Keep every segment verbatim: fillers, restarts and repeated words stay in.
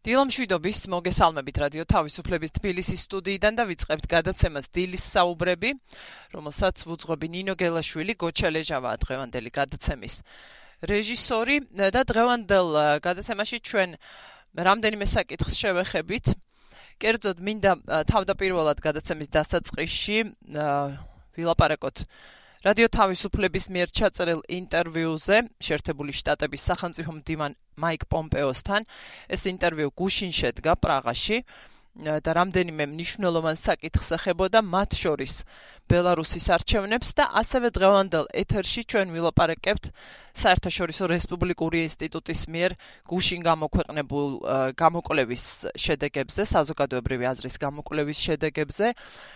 დილამშვიდობის მოგესალმებით რადიო თავისუფლების თბილისის სტუდიიდან და ვიწყებთ გადაცემას დილის საუბრები, რომელსაც ვუძღვები ნინო გელაშვილი, გოჩა ლეჟავაა დღევანდელი გადაცემის რეჟისორი და დღევანდელ გადაცემაში ჩვენ რამდენიმე საკითხს შევეხებით. კერძოდ მინდა თავდაპირველად გადაცემის დასაწყისში ვილაპარაკოთ რადიო თავისუფლების მიერ ჩაწერილ ინტერვიუზე შეერთებული შტატების სახელმწიფო მდივან მაიკ პომპეოსთან. ეს ინტერვიუ გუშინ შედგა პრაღაში და რამდენიმე მნიშვნელოვან საკითხს ეხებოდა, მათ შორის ბელარუსის არჩევნებს და ასევე დღევანდელ ეთერში ჩვენ ვილაპარაკებთ საერთაშორისო რესპუბლიკური ინსტიტუტის მიერ გუშინ გამოქვეყნებულ გამოკვლევის შედეგებზე, საზოგადოებრივი აზრის გამოკვლევის შედეგებზე.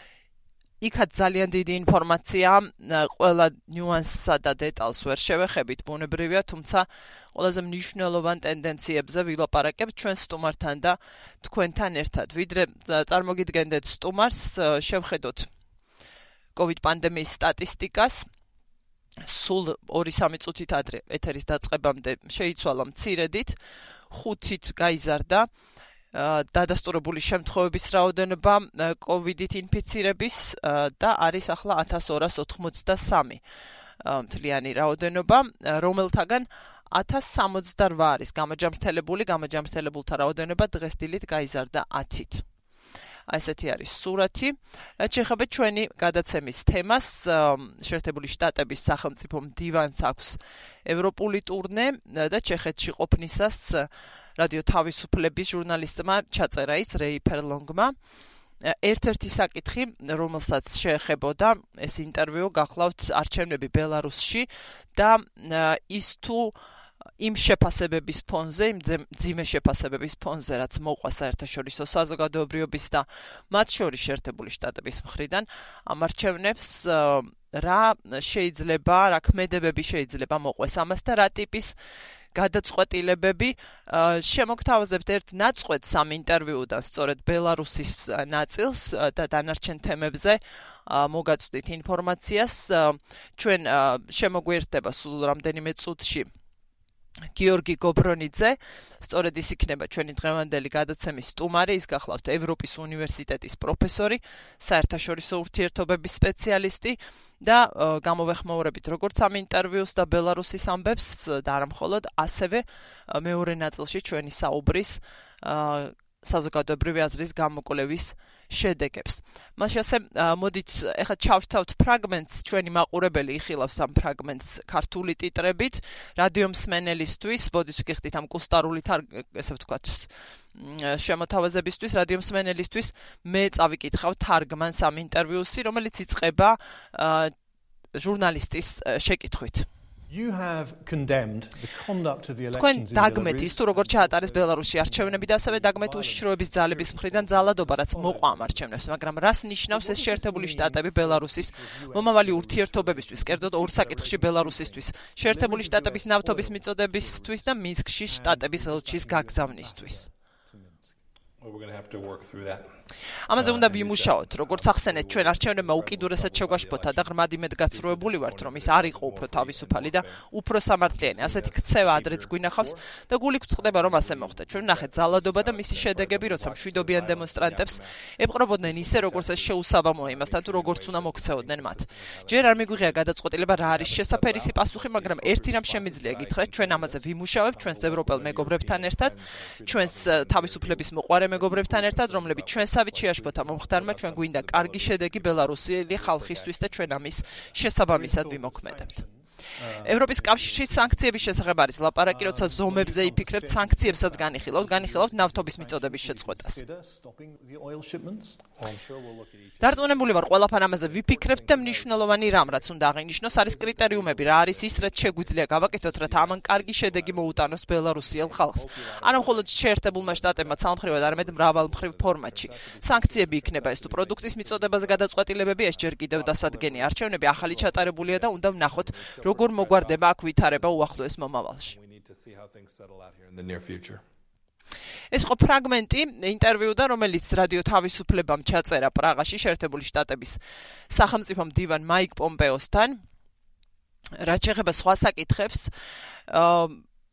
იქაც ძალიან დიდი ინფორმაცია, ყველა ნიუანსსა და დეტალს ვერ შევეხებით, ბუნებრივია, თუმცა ყველაზე მნიშვნელოვან ტენდენციებზე ვილაპარაკებთ ჩვენ სტუმართან და თქვენთან ერთად. ვიდრე წარმოგიდგენდეთ სტუმარს, შევხედოთ COVID პანდემიის სტატისტიკას. სულ ორი-სამი წუთით ადრე ეთერის დაწყებამდე შეიცვალა მცირედით, ხუთით გაიზარდა დადასტურებული შემთხვევების რაოდენობა კოვიდით ინფიცირების და არის ახლა ათას ორას ოთხმოცდასამი მთლიანი რაოდენობა, რომელთაგან ათას სამოცდარვა არის გამაჯამრთელებული, გამაჯამრთელებულთა რაოდენობა დღეს დილით გაიზარდა ათით. ესეთი არის სურათი. რაც შეეხება ჩვენი გადაცემის თემას, შეერთებული შტატების სახელმწიფო მდივანს აქვს ევროპული ტურნე და ჩეხეთში ყოფნისას რადიო თავისუფლების ჟურნალისტმა ჩაწერა ის რეი ფერლონგმა. ერთ-ერთი საკითხი, რომელსაც შეეხებოდა ეს ინტერვიუ, გახლავთ არჩევნები ბელარუსში და ის თუ იმ შეფასებების ფონზე, იმ მძიმე შეფასებების ფონზე, რაც მოყვა საერთაშორისო საზოგადოებრიობის და მათ შორის შეერთებული შტატების მხრიდან ამ არჩევნებს რა შეიძლება, რა ქმედებები შეიძლება მოყვეს ამას და რა ტიპის გადაწყვეტილებები. შემოგთავაზებთ ერთ ნაწყვეტს ამ ინტერვიუდან, სწორედ ბელარუსის ნაწილს და დანარჩენ თემებზე მოგაწვდით ინფორმაციას. ჩვენ შემოგვიერთდება სულ რამდენიმე წუთში გიორგი გობრონიძე, სწორედ ის იქნება ჩვენი დღევანდელი გადაცემის სტუმარი, ის გახლავთ ევროპის უნივერსიტეტის პროფესორი, საერთაშორისო ურთიერთობების სპეციალისტი და გამოვეხმაურებით როგორც ამ ინტერვიუს და ბელარუსის ამბებს და არა მხოლოდ, ასევე მეორე ნაწილში ჩვენი საუბრის საზოგადოებრივი აზრის გამოკვლევის შედეგებს. მას ასე მოდით ეხლა ჩავრთავთ ფრაგმენტს, ჩვენი მაყურებელი იხილავს ამ ფრაგმენტს ქართული ტიტრებით, რადიო მსმენელისთვის, ბოდიშ გიხდით ამ კუსტარული ესე ვთქვათ, შემოთავაზებისთვის, რადიო მსმენელისთვის მე წავიკითხავ თარგმანს ამ ინტერვიუსი, რომელიც იწყება ჟურნალისტის შეკითხვით. You have condemned the conduct of the თქვენ elections in დაგმეთ ის Belarus. თუ როგორ ჩაატარეს ბელარუსში არჩევნები და ასევე დაგმეთ უშიშროების ძალების მხრიდან ძალადობა, რაც მოყვა ამ არჩევნებს, მაგრამ რას ნიშნავს ეს შეერთებული შტატები ბელარუსის მომავალი ურთიერთობებისთვის, კერძოდ ორ საკითხში ბელარუსისთვის, შეერთებული შტატების ნავთობის მიწოდებისთვის და მინსკში შტატების ელჩის გაგზავნისთვის. Well, we're going to have to work through that. ამაზე უნდა ვიმუშაოთ, როგორც ახსენეთ, ჩვენ არჩევნებმა უკიდურესად შეგვაშფოთა და ღრმად იმედგაცრუებული ვართ, რომ ის არ იყო უფრო თავისუფალი და უფრო სამართლიანი. ასეთი ქცევა ადრეც გვინახავს და გული გვწყდება, რომ ასე მოხდა. ჩვენ ვნახეთ ძალადობა და მისი შედეგები, როცა მშვიდობიან დემონსტრანტებს ეპყრობოდნენ ისე, როგორც ეს შეუსაბამოა იმასთან, თუ როგორც უნდა მოქცეოდნენ მათ. ჯერ არ მიგვიღია გადაწყვეტილება რა არის შესაფერისი პასუხი, მაგრამ ერთი რამ შემიძლია გითხრათ, ჩვენ ამაზე ვიმუშავებთ, ჩვენს ევროპელ მეგობრებთან ერთად, ჩვენს თავისუფლების მოყვარე მეგობრებთან ერთად, რომლებიც ჩვენს შეაშფოთა მომხდარმა, ჩვენ გვინდა კარგი შედეგი ბელარუსელი ხალხისთვის და ჩვენ ამის შესაბამისად ვიმოქმედებთ. ევროპის კავშირის სანქციების შესახებ არის ლაპარაკი, როცა ზომებზე იფიქრებთ, სანქციებსაც განიხილავთ, განიხილავთ ნავთობის მიწოდების შეწყვეტას. დარწმუნებული ვარ, ყველაფერ ამაზე ვიფიქრებთ და მნიშვნელოვანი რამ, რაც უნდა აღინიშნოს, არის კრიტერიუმები, რა არის ის, რაც შეგვიძლია გავაკეთოთ, რათა ამან კარგი შედეგი მოუტანოს ბელარუსიელ ხალხს. არა მხოლოდ შეერთებულმა შტატებმა ცალმხრივად, არამედ მრავალმხრივ ფორმატში. სანქციები იქნება ეს თუ პროდუქტის მიწოდებაზე გადაწყვეტილებები, ეს ჯერ კიდევ დასადგენია. არჩევნები ახალი ჩატარებულია და უნდა ვნახოთ, როგორ მოგვარდება აქ ვითარება უახლოეს მომავალში. ეს ხო ფრაგმენტი ინტერვიუდან, რომელიც რადიო თავისუფლებამ ჩაწერა პრაღაში შეერთებული შტატების სახელმწიფო მდივან მაიკ პომპეოსთან. რაც შეეხება სხვა საკითხებს,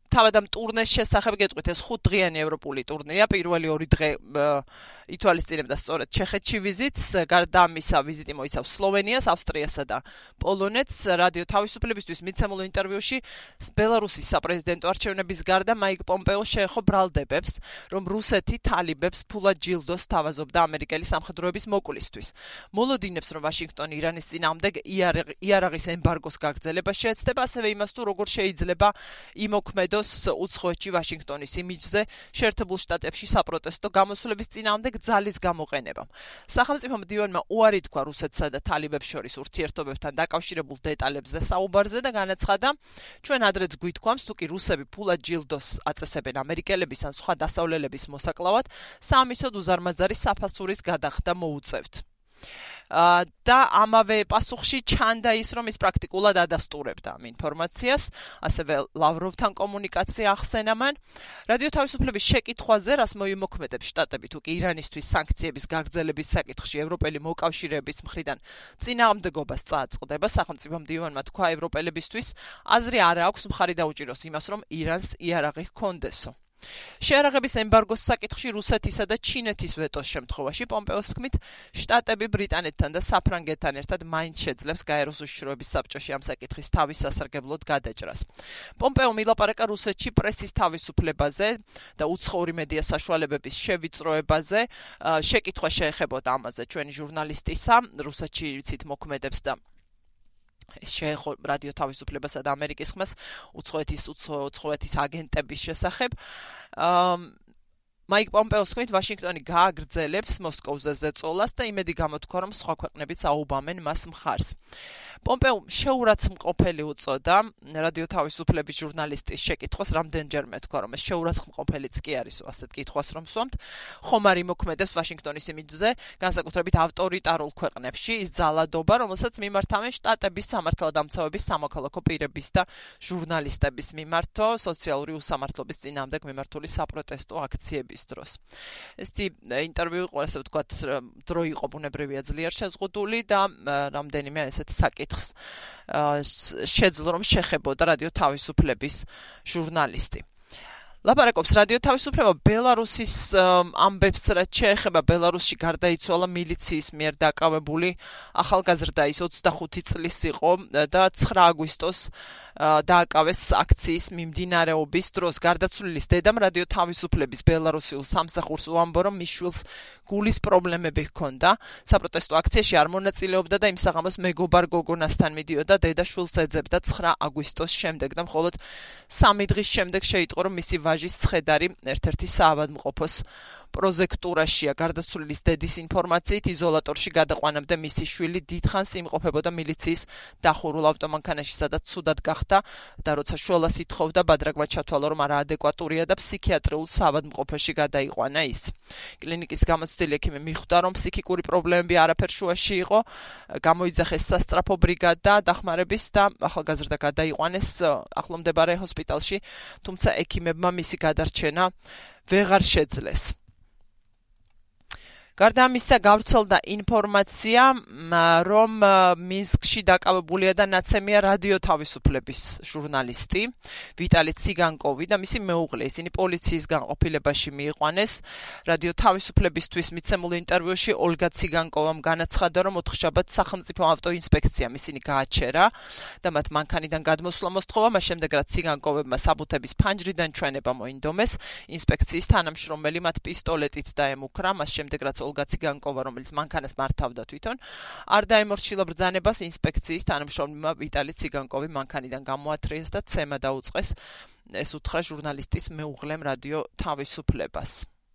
თავად ამ ტურნეს შესახებ გეტყვით, ეს ხუთდღიანი ევროპული ტურნირია, პირველი ორი დღე ითვალისწინებდა სწორედ ჩეხეთში ვიზიტს, გარდა ამისა ვიზიტი მოიცავს სლოვენიას, ავსტრიასა და პოლონეთს. რადიო თავისუფლებისთვის მიცემულ ინტერვიუში ბელარუსის საპრეზიდენტო არჩევნების გარდა მაიკ პომპეო შეეხო ბრალდებებს, რომ რუსეთი თალიბებს ფულად ჯილდოს თავაზობდა ამერიკელი სამხედროების მოკლისთვის. მოლოდინებს, რომ ვაშინგტონი ირანის წინააღმდეგ იარაღის ემბარგოს გაგრძელება შეეცდება, ასევე იმას თუ როგორ შეიძლება იმოქმედოს უცხოეთში ვაშინგტონის იმიჯზე შეერთებულ შტატებში საპროტესტო გამოსვლების წინააღმდეგ ძალის გამოყენებამ. სახელმწიფო მდივანმა უარი თქვა რუსეთსა და თალიბებს შორის ურთიერთობებთან დაკავშირებულ დეტალებზე საუბარზე და განაცხადა, ჩვენ ადრეც გვითქვამს, თუ კი რუსები ფულად ჯილდოს აწესებენ ამერიკელების ან სხვა დასავლელების მოსაკლავად, საამისოდ უზარმაზარი საფასურის გადახდა მოუწევთ. და ამავე პასუხში ჩანდა ის, რომ ის პრაქტიკულად ადასტურებდა ამ ინფორმაციას, ასევე ლავროვთან კომუნიკაცია ახსენა მან. რადიო თავისუფლების შეკითხვაზე, რას მოიმოქმედებს შტატები თუ კი ირანისთვის სანქციების გაგრძელების საკითხში ევროპელი მოკავშირეების მხრიდან წინააღმდეგობას წააწყდება, სახელმწიფო მდივანმა თქვა, ევროპელებისთვის აზრი არ აქვს მხარი დაუჭიროს იმას, რომ ირანს იარაღი ჰქონდესო. შეარაღების ემბარგოს საკითხში რუსეთისა და ჩინეთის ვეტოს შემთხვევაში პომპეოს თქმით, შტატები ბრიტანეთთან და საფრანგეთთან ერთად მაინც შეძლებს გაეროს უშიშროების საბჭოში ამ საკითხის თავის სასარგებლოდ გადაჭრას. პომპეო მილაპარაკა რუსეთში პრესის თავისუფლებაზე და უცხოური მედია საშუალებების შევიწროებაზე. შეკითხვა შეეხებოდა ამაზე ჩვენი ჟურნალისტისა, რუსეთში ვიცით მოქმედებს და ეს შეეხო რადიო თავისუფლებასა და ამერიკის ხმას უცხოეთის უცხოეთის აგენტების შესახებ. მაიკ პომპეოს თქმით, ვაშინგტონი გააგრძელებს მოსკოვზე ზეწოლას და იმედი გამოთქვა, რომ სხვა ქვეყნებიც აუბამენ მას მხარს. პომპეომ შეურაცხმყოფელი უწოდა რადიო თავისუფლების ჟურნალისტის შეკითხვას, რამდენჯერმე თქვა, რომ ეს შეურაცხმყოფელიც კი არის, ასეთ კითხვას რომ სვამთ. ხომ არ იმოქმედებს ვაშინგტონის იმიჯზე, განსაკუთრებით ავტორიტარულ ქვეყნებში, ის ძალადობა, რომელსაც მიმართავენ შტატების სამართალდამცავების, სამოქალაქო პირების და ჟურნალისტების მიმართო სოციალური უსამართლობის წინააღმდეგ მიმართული საპროტესტო აქციების დროს. ესეთი ინტერვიუ იყო, ასე ვთქვათ, დრო იყო ბუნებრივია ძლიერ შეზღუდული და რამდენიმე ესეთ საკითხს შეძლო რომ შეხებოდა რადიო თავისუფლების ჟურნალისტი. ლაპარაკობს რადიო თავისუფლება ბელარუსის ამბებს, რაც შეეხება ბელარუსში გარდაიცვალა მილიციის მიერ დაკავებული ახალგაზრდა, ის ოცდახუთი წლის იყო და ცხრა აგვისტოს დააკავეს აქციის მიმდინარეობის დროს. გარდაცვლილის დედამ რადიო თავისუფლების ბელარუსიულ სამსახურს უამბო, რომ მის შვილს გულის პრობლემები ჰქონდა. საპროტესტო აქციაში არ მონაწილეობდა და იმ საღამოს მეგობარ გოგონასთან მიდიოდა, დედა შვილს ეძებდა ცხრა აგვისტოს შემდეგ და მხოლოდ სამი დღის შემდეგ შეიტყო, რომ მისი ვაჟის ცხედარი ერთ-ერთი საავადმყოფოს პროზექტურაშია. გარდაცვლილის დედის ინფორმაციით, იზოლატორში გადაყვანამდე მისი შვილი დიდხანს იმყოფებოდა მილიციის დახურულ ავტომანქანაში, სადაც ცუდად გახდა და როცა შველას ითხოვდა, ბადრაგმა ჩათვალა, რომ არაადეკვატურია და ფსიქიატრიულ საავადმყოფოში გადაიყვანა ის. კლინიკის გამოცდილი ექიმი მიხვდა, რომ ფსიქიკური პრობლემები არაფერ შუაში იყო, გამოიძახეს სასწრაფო ბრიგადა დახმარების და ახალგაზრდა გადაიყვანეს ახლომდებარე ჰოსპიტალში, თუმცა ექიმებმა მისი გადარჩენა ვეღარ შეძლეს. გარდა ამისა, გავრცელდა ინფორმაცია, რომ მინსკში დაკავებულია და ნაცემია რადიო თავისუფლების ჟურნალისტი ვიტალი ციგანკოვი და მისი მეუღლე. ისინი პოლიციის განყოფილებაში მიიყვანეს. რადიო თავისუფლებისთვის მიცემულ ინტერვიუში ოლგა ციგანკოვამ განაცხადა, რომ ოთხშაბათს სახელმწიფო ავტოინსპექციამ ისინი გააჩერა და მათ მანქანიდან გადმოსვლა მოსთხოვა, მას შემდეგ რაც ციგანკოვებმა საბუთების ფანჯრიდან ჩვენება მოინდომეს. ინსპექციის თანამშრომელი მათ პისტოლეტით დაემუქრა, მას შემდეგ რაც ოლგა ციგანკოვა, რომელიც მანქანას მართავდა თვითონ, არ დაემორჩილა ბრძანებას. ინსპექციის თანამშრომლებმა ვიტალი ციგანკოვი მანქანიდან გამოათრიეს და ცემა დაუწყეს. ეს უთხრა ჟურნალისტის მეუღლემ რადიო თავისუფლებას.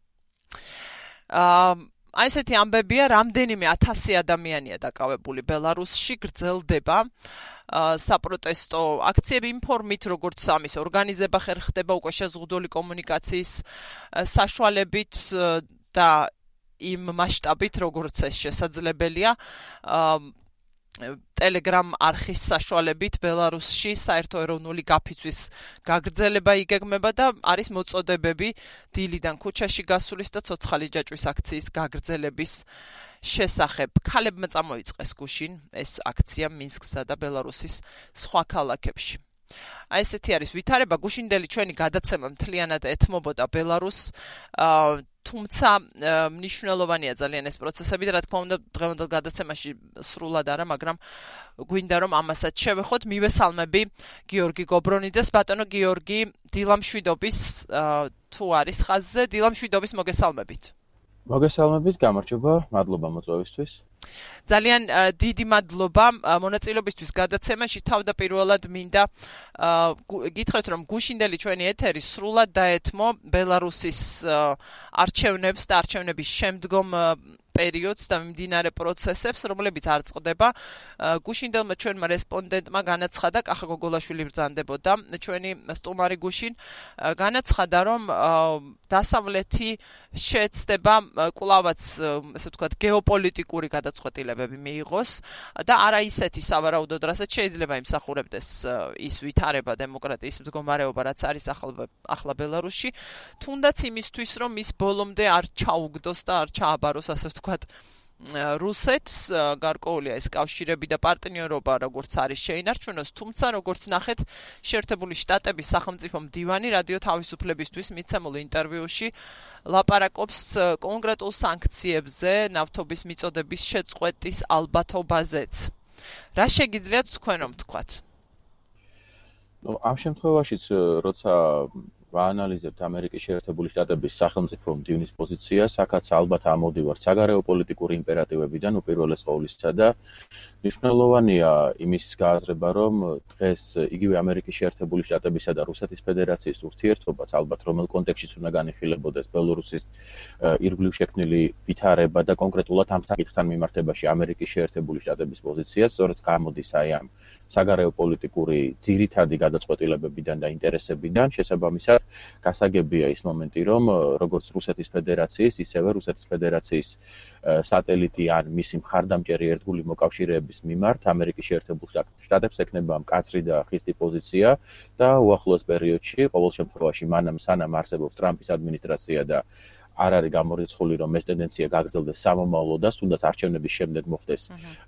აი ესეთი ამბებია, რამდენიმე ათასი ადამიანია დაკავებული ბელარუსში, გრძელდება საპროტესტო აქციები ინფორმით, როგორც ამის ორგანიზება ხერხდება უკვე შეზღუდული კომუნიკაციის საშუალებით და იმ მასშტაბით, როგორც ეს შესაძლებელია. Telegram არხის საშუალებით ბელარუსში საერთო ეროვნული გაფიცვის გაგრძელება იგეგმება და არის მოწოდებები დილიდან ქუჩაში გასulis და ცოცხალი ჯაჭვის აქციის გაგრძელების შესახებ. ქალებმა წამოიწყეს გუშინ ეს აქცია მინსკსა და ბელარუსის სხვა ქალაქებში. აი ესეთი არის ვითარება, გუშინდელი ჩვენი გადაცემა მთლიანად ეთმობოდა ბელარუსს, თუმცა მნიშვნელოვანია ძალიან ეს პროცესები და რა თქმა უნდა დღევანდელ გადაცემაში სრულად არა, მაგრამ გვინდა რომ ამასაც შევეხოთ. მივესალმები გიორგი გობრონიძეს. ბატონო გიორგი, დილამშვიდობის თუ არის ხაზზე, დილამშვიდობის მოგესალმებით. მოგესალმებით, გამარჯობა, მადლობა მოწვევისთვის. ძალიან დიდი მადლობა მონაწილეობისთვის გადაცემაში. თავდაპირველად მინდა გითხრათ, რომ გუშინდელი ჩვენი ეთერი სრულად დაეთმო ბელარუსის არჩევნებს და არჩევნების შემდგომ პერიოდს და მიმდინარე პროცესებს, რომლებიც არ წყდება. გუშინდელმა ჩვენმა რესპონდენტმა განაცხადა, კახა გოგოლაშვილი ბრძანდებოდა, ჩვენი სტუმარი გუშინ განაცხადა, რომ დასავლეთი შეეცდება კვლავაც, ესე ვთქვათ, გეოპოლიტიკური გადაწყვეტილებები მიიღოს და არა ისეთი სავარაუდოდ, რასაც შეიძლება იმსახურებდეს ის ვითარება დემოკრატიის მდგომარეობა, რაც არის ახლა ბელარუსში, თუნდაც იმისთვის, რომ ის ბოლომდე არ ჩაუგდოს და არ ჩააბაროს, ასე ვთქვათ, რუსეთს, გარკვეულია ეს კავშირები და პარტნიორობა, როგორც არის შეინარჩუნოს, თუმცა როგორც ნახეთ, შეერთებული შტატების სახელმწიფო მდივანი რადიო თავისუფლებისთვის მიცემულ ინტერვიუში ლაპარაკობს კონკრეტულ სანქციებზე, ნავთობის მიწოდების შეწყვეტის ალბათობაზეც. რა შეგიძლიათ თქვენო თქვათ? ნუ ამ შემთხვევაშიც, როცა ვაანალიზებთ ამერიკის შეერთებული შტატების სახელმწიფო მდივნის პოზიციას, აქაც ალბათ ამოდივართ საგარეო პოლიტიკური იმპერატივებიდან უპირველეს ყოვლისა და მნიშვნელოვანია იმის გააზრება, რომ დღეს იგივე ამერიკის შეერთებული შტატებისა და რუსეთის ფედერაციის ურთიერთობაც ალბათ რომელ კონტექსტშიც უნდა განიხილებოდეს ბელორუსის ირგვლივ შექმნილი ვითარება და კონკრეტულად ამ საკითხთან მიმართებაში ამერიკის შეერთებული შტატების პოზიციაც სწორედ გამოდის აი ამ საგარეო პოლიტიკური ძირითადი გადაწყვეტილებებიდან და ინტერესებიდან. შესაბამისად, გასაგებია ის მომენტი, რომ როგორც რუსეთის ფედერაციის, ისევე რუსეთის ფედერაციის სატელიტი ან მისი მხარდამჭერი ერთგული მოკავშირეების მიმართ ამერიკის შეერთებულ შტატებს ექნება მკაცრი და ხისტი პოზიცია და უახლოეს პერიოდში, ყოველ შემთხვევაში, მანამ სანამ არსებობს ტრამპის ადმინისტრაცია და არ არის გამორიცხული, რომ ეს ტენდენცია გაგრძელდეს სამომავლოდაც, თუნდაც არჩევნების შემდეგ მოხდეს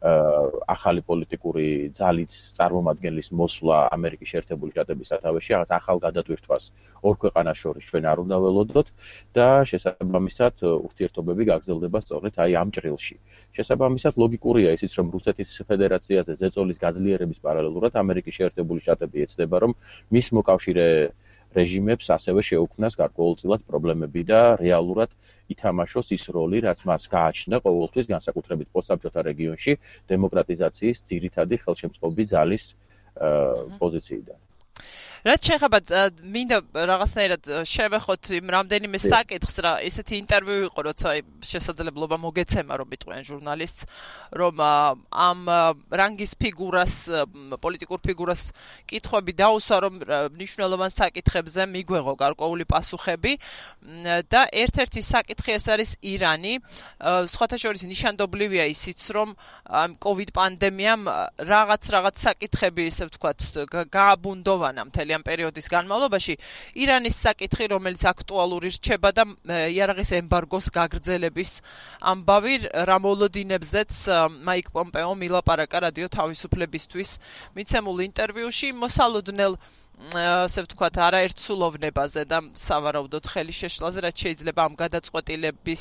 ახალი პოლიტიკური ძალით წარმომადგენლის მოსვლა ამერიკის შეერთებული შტატების სათავეში, რაღაც ახალ გადატვირთვას ორ ქვეყანას შორის ჩვენ არ უნდა ველოდოთ და შესაბამისად ურთიერთობები გაგრძელდება სწორედ აი ამ ჭრილში. შესაბამისად ლოგიკურია ისიც, რომ რუსეთის ფედერაციაზე ზეწოლის გაძლიერების პარალელურად ამერიკის შეერთებული შტატები ეცდება, რომ მის მოკავშირე რეჟიმებს ასევე შეუქმნას გარკვეულწილად პრობლემები და რეალურად ითამაშოს ის როლი, რაც მას გააჩნდა ყოველთვის განსაკუთრებით პოსტსაბჭოთა რეგიონში დემოკრატიზაციის ძირითადი ხელშემწყობი ძალის პოზიციიდან. რაც შეეხება მინდა რაღაცნაირად შევეხოთ იმ რამდენიმე საკითხს, რა ესეთი ინტერვიუ იყო, როცა შესაძლებლობა მოგეცემა, რომ მიტყვიან ჟურნალისტს, რომ ამ რანგის ფიგურას, პოლიტიკურ ფიგურას კითხვები დაუსვა, რომ მნიშვნელოვან საკითხებზე მიგვეღო გარკვეული პასუხები და ერთ-ერთი საკითხი ეს არის ირანი. სხვათა შორის ნიშანდობლივია ისიც, რომ კოვიდ პანდემიამ რაღაც რაღაც საკითხები, ესე ვთქვათ, გააბუნდოვანა მთელი ამ პერიოდის განმავლობაში. ირანის საკითხი, რომელიც აქტუალური რჩება და იარაღის ემბარგოს გაგრძელების ამბავი, რა მოლოდინებზეც მაიკ პომპეო მილაპარაკა რადიო თავისუფლებისთვის მიცემულ ინტერვიუში, მოსალოდნელ ასე ვთქვათ, არაერთ სულოვნებაზე და სავარაუდოდ ხელის შეშლაზე, რაც შეიძლება ამ გადაწყვეტილების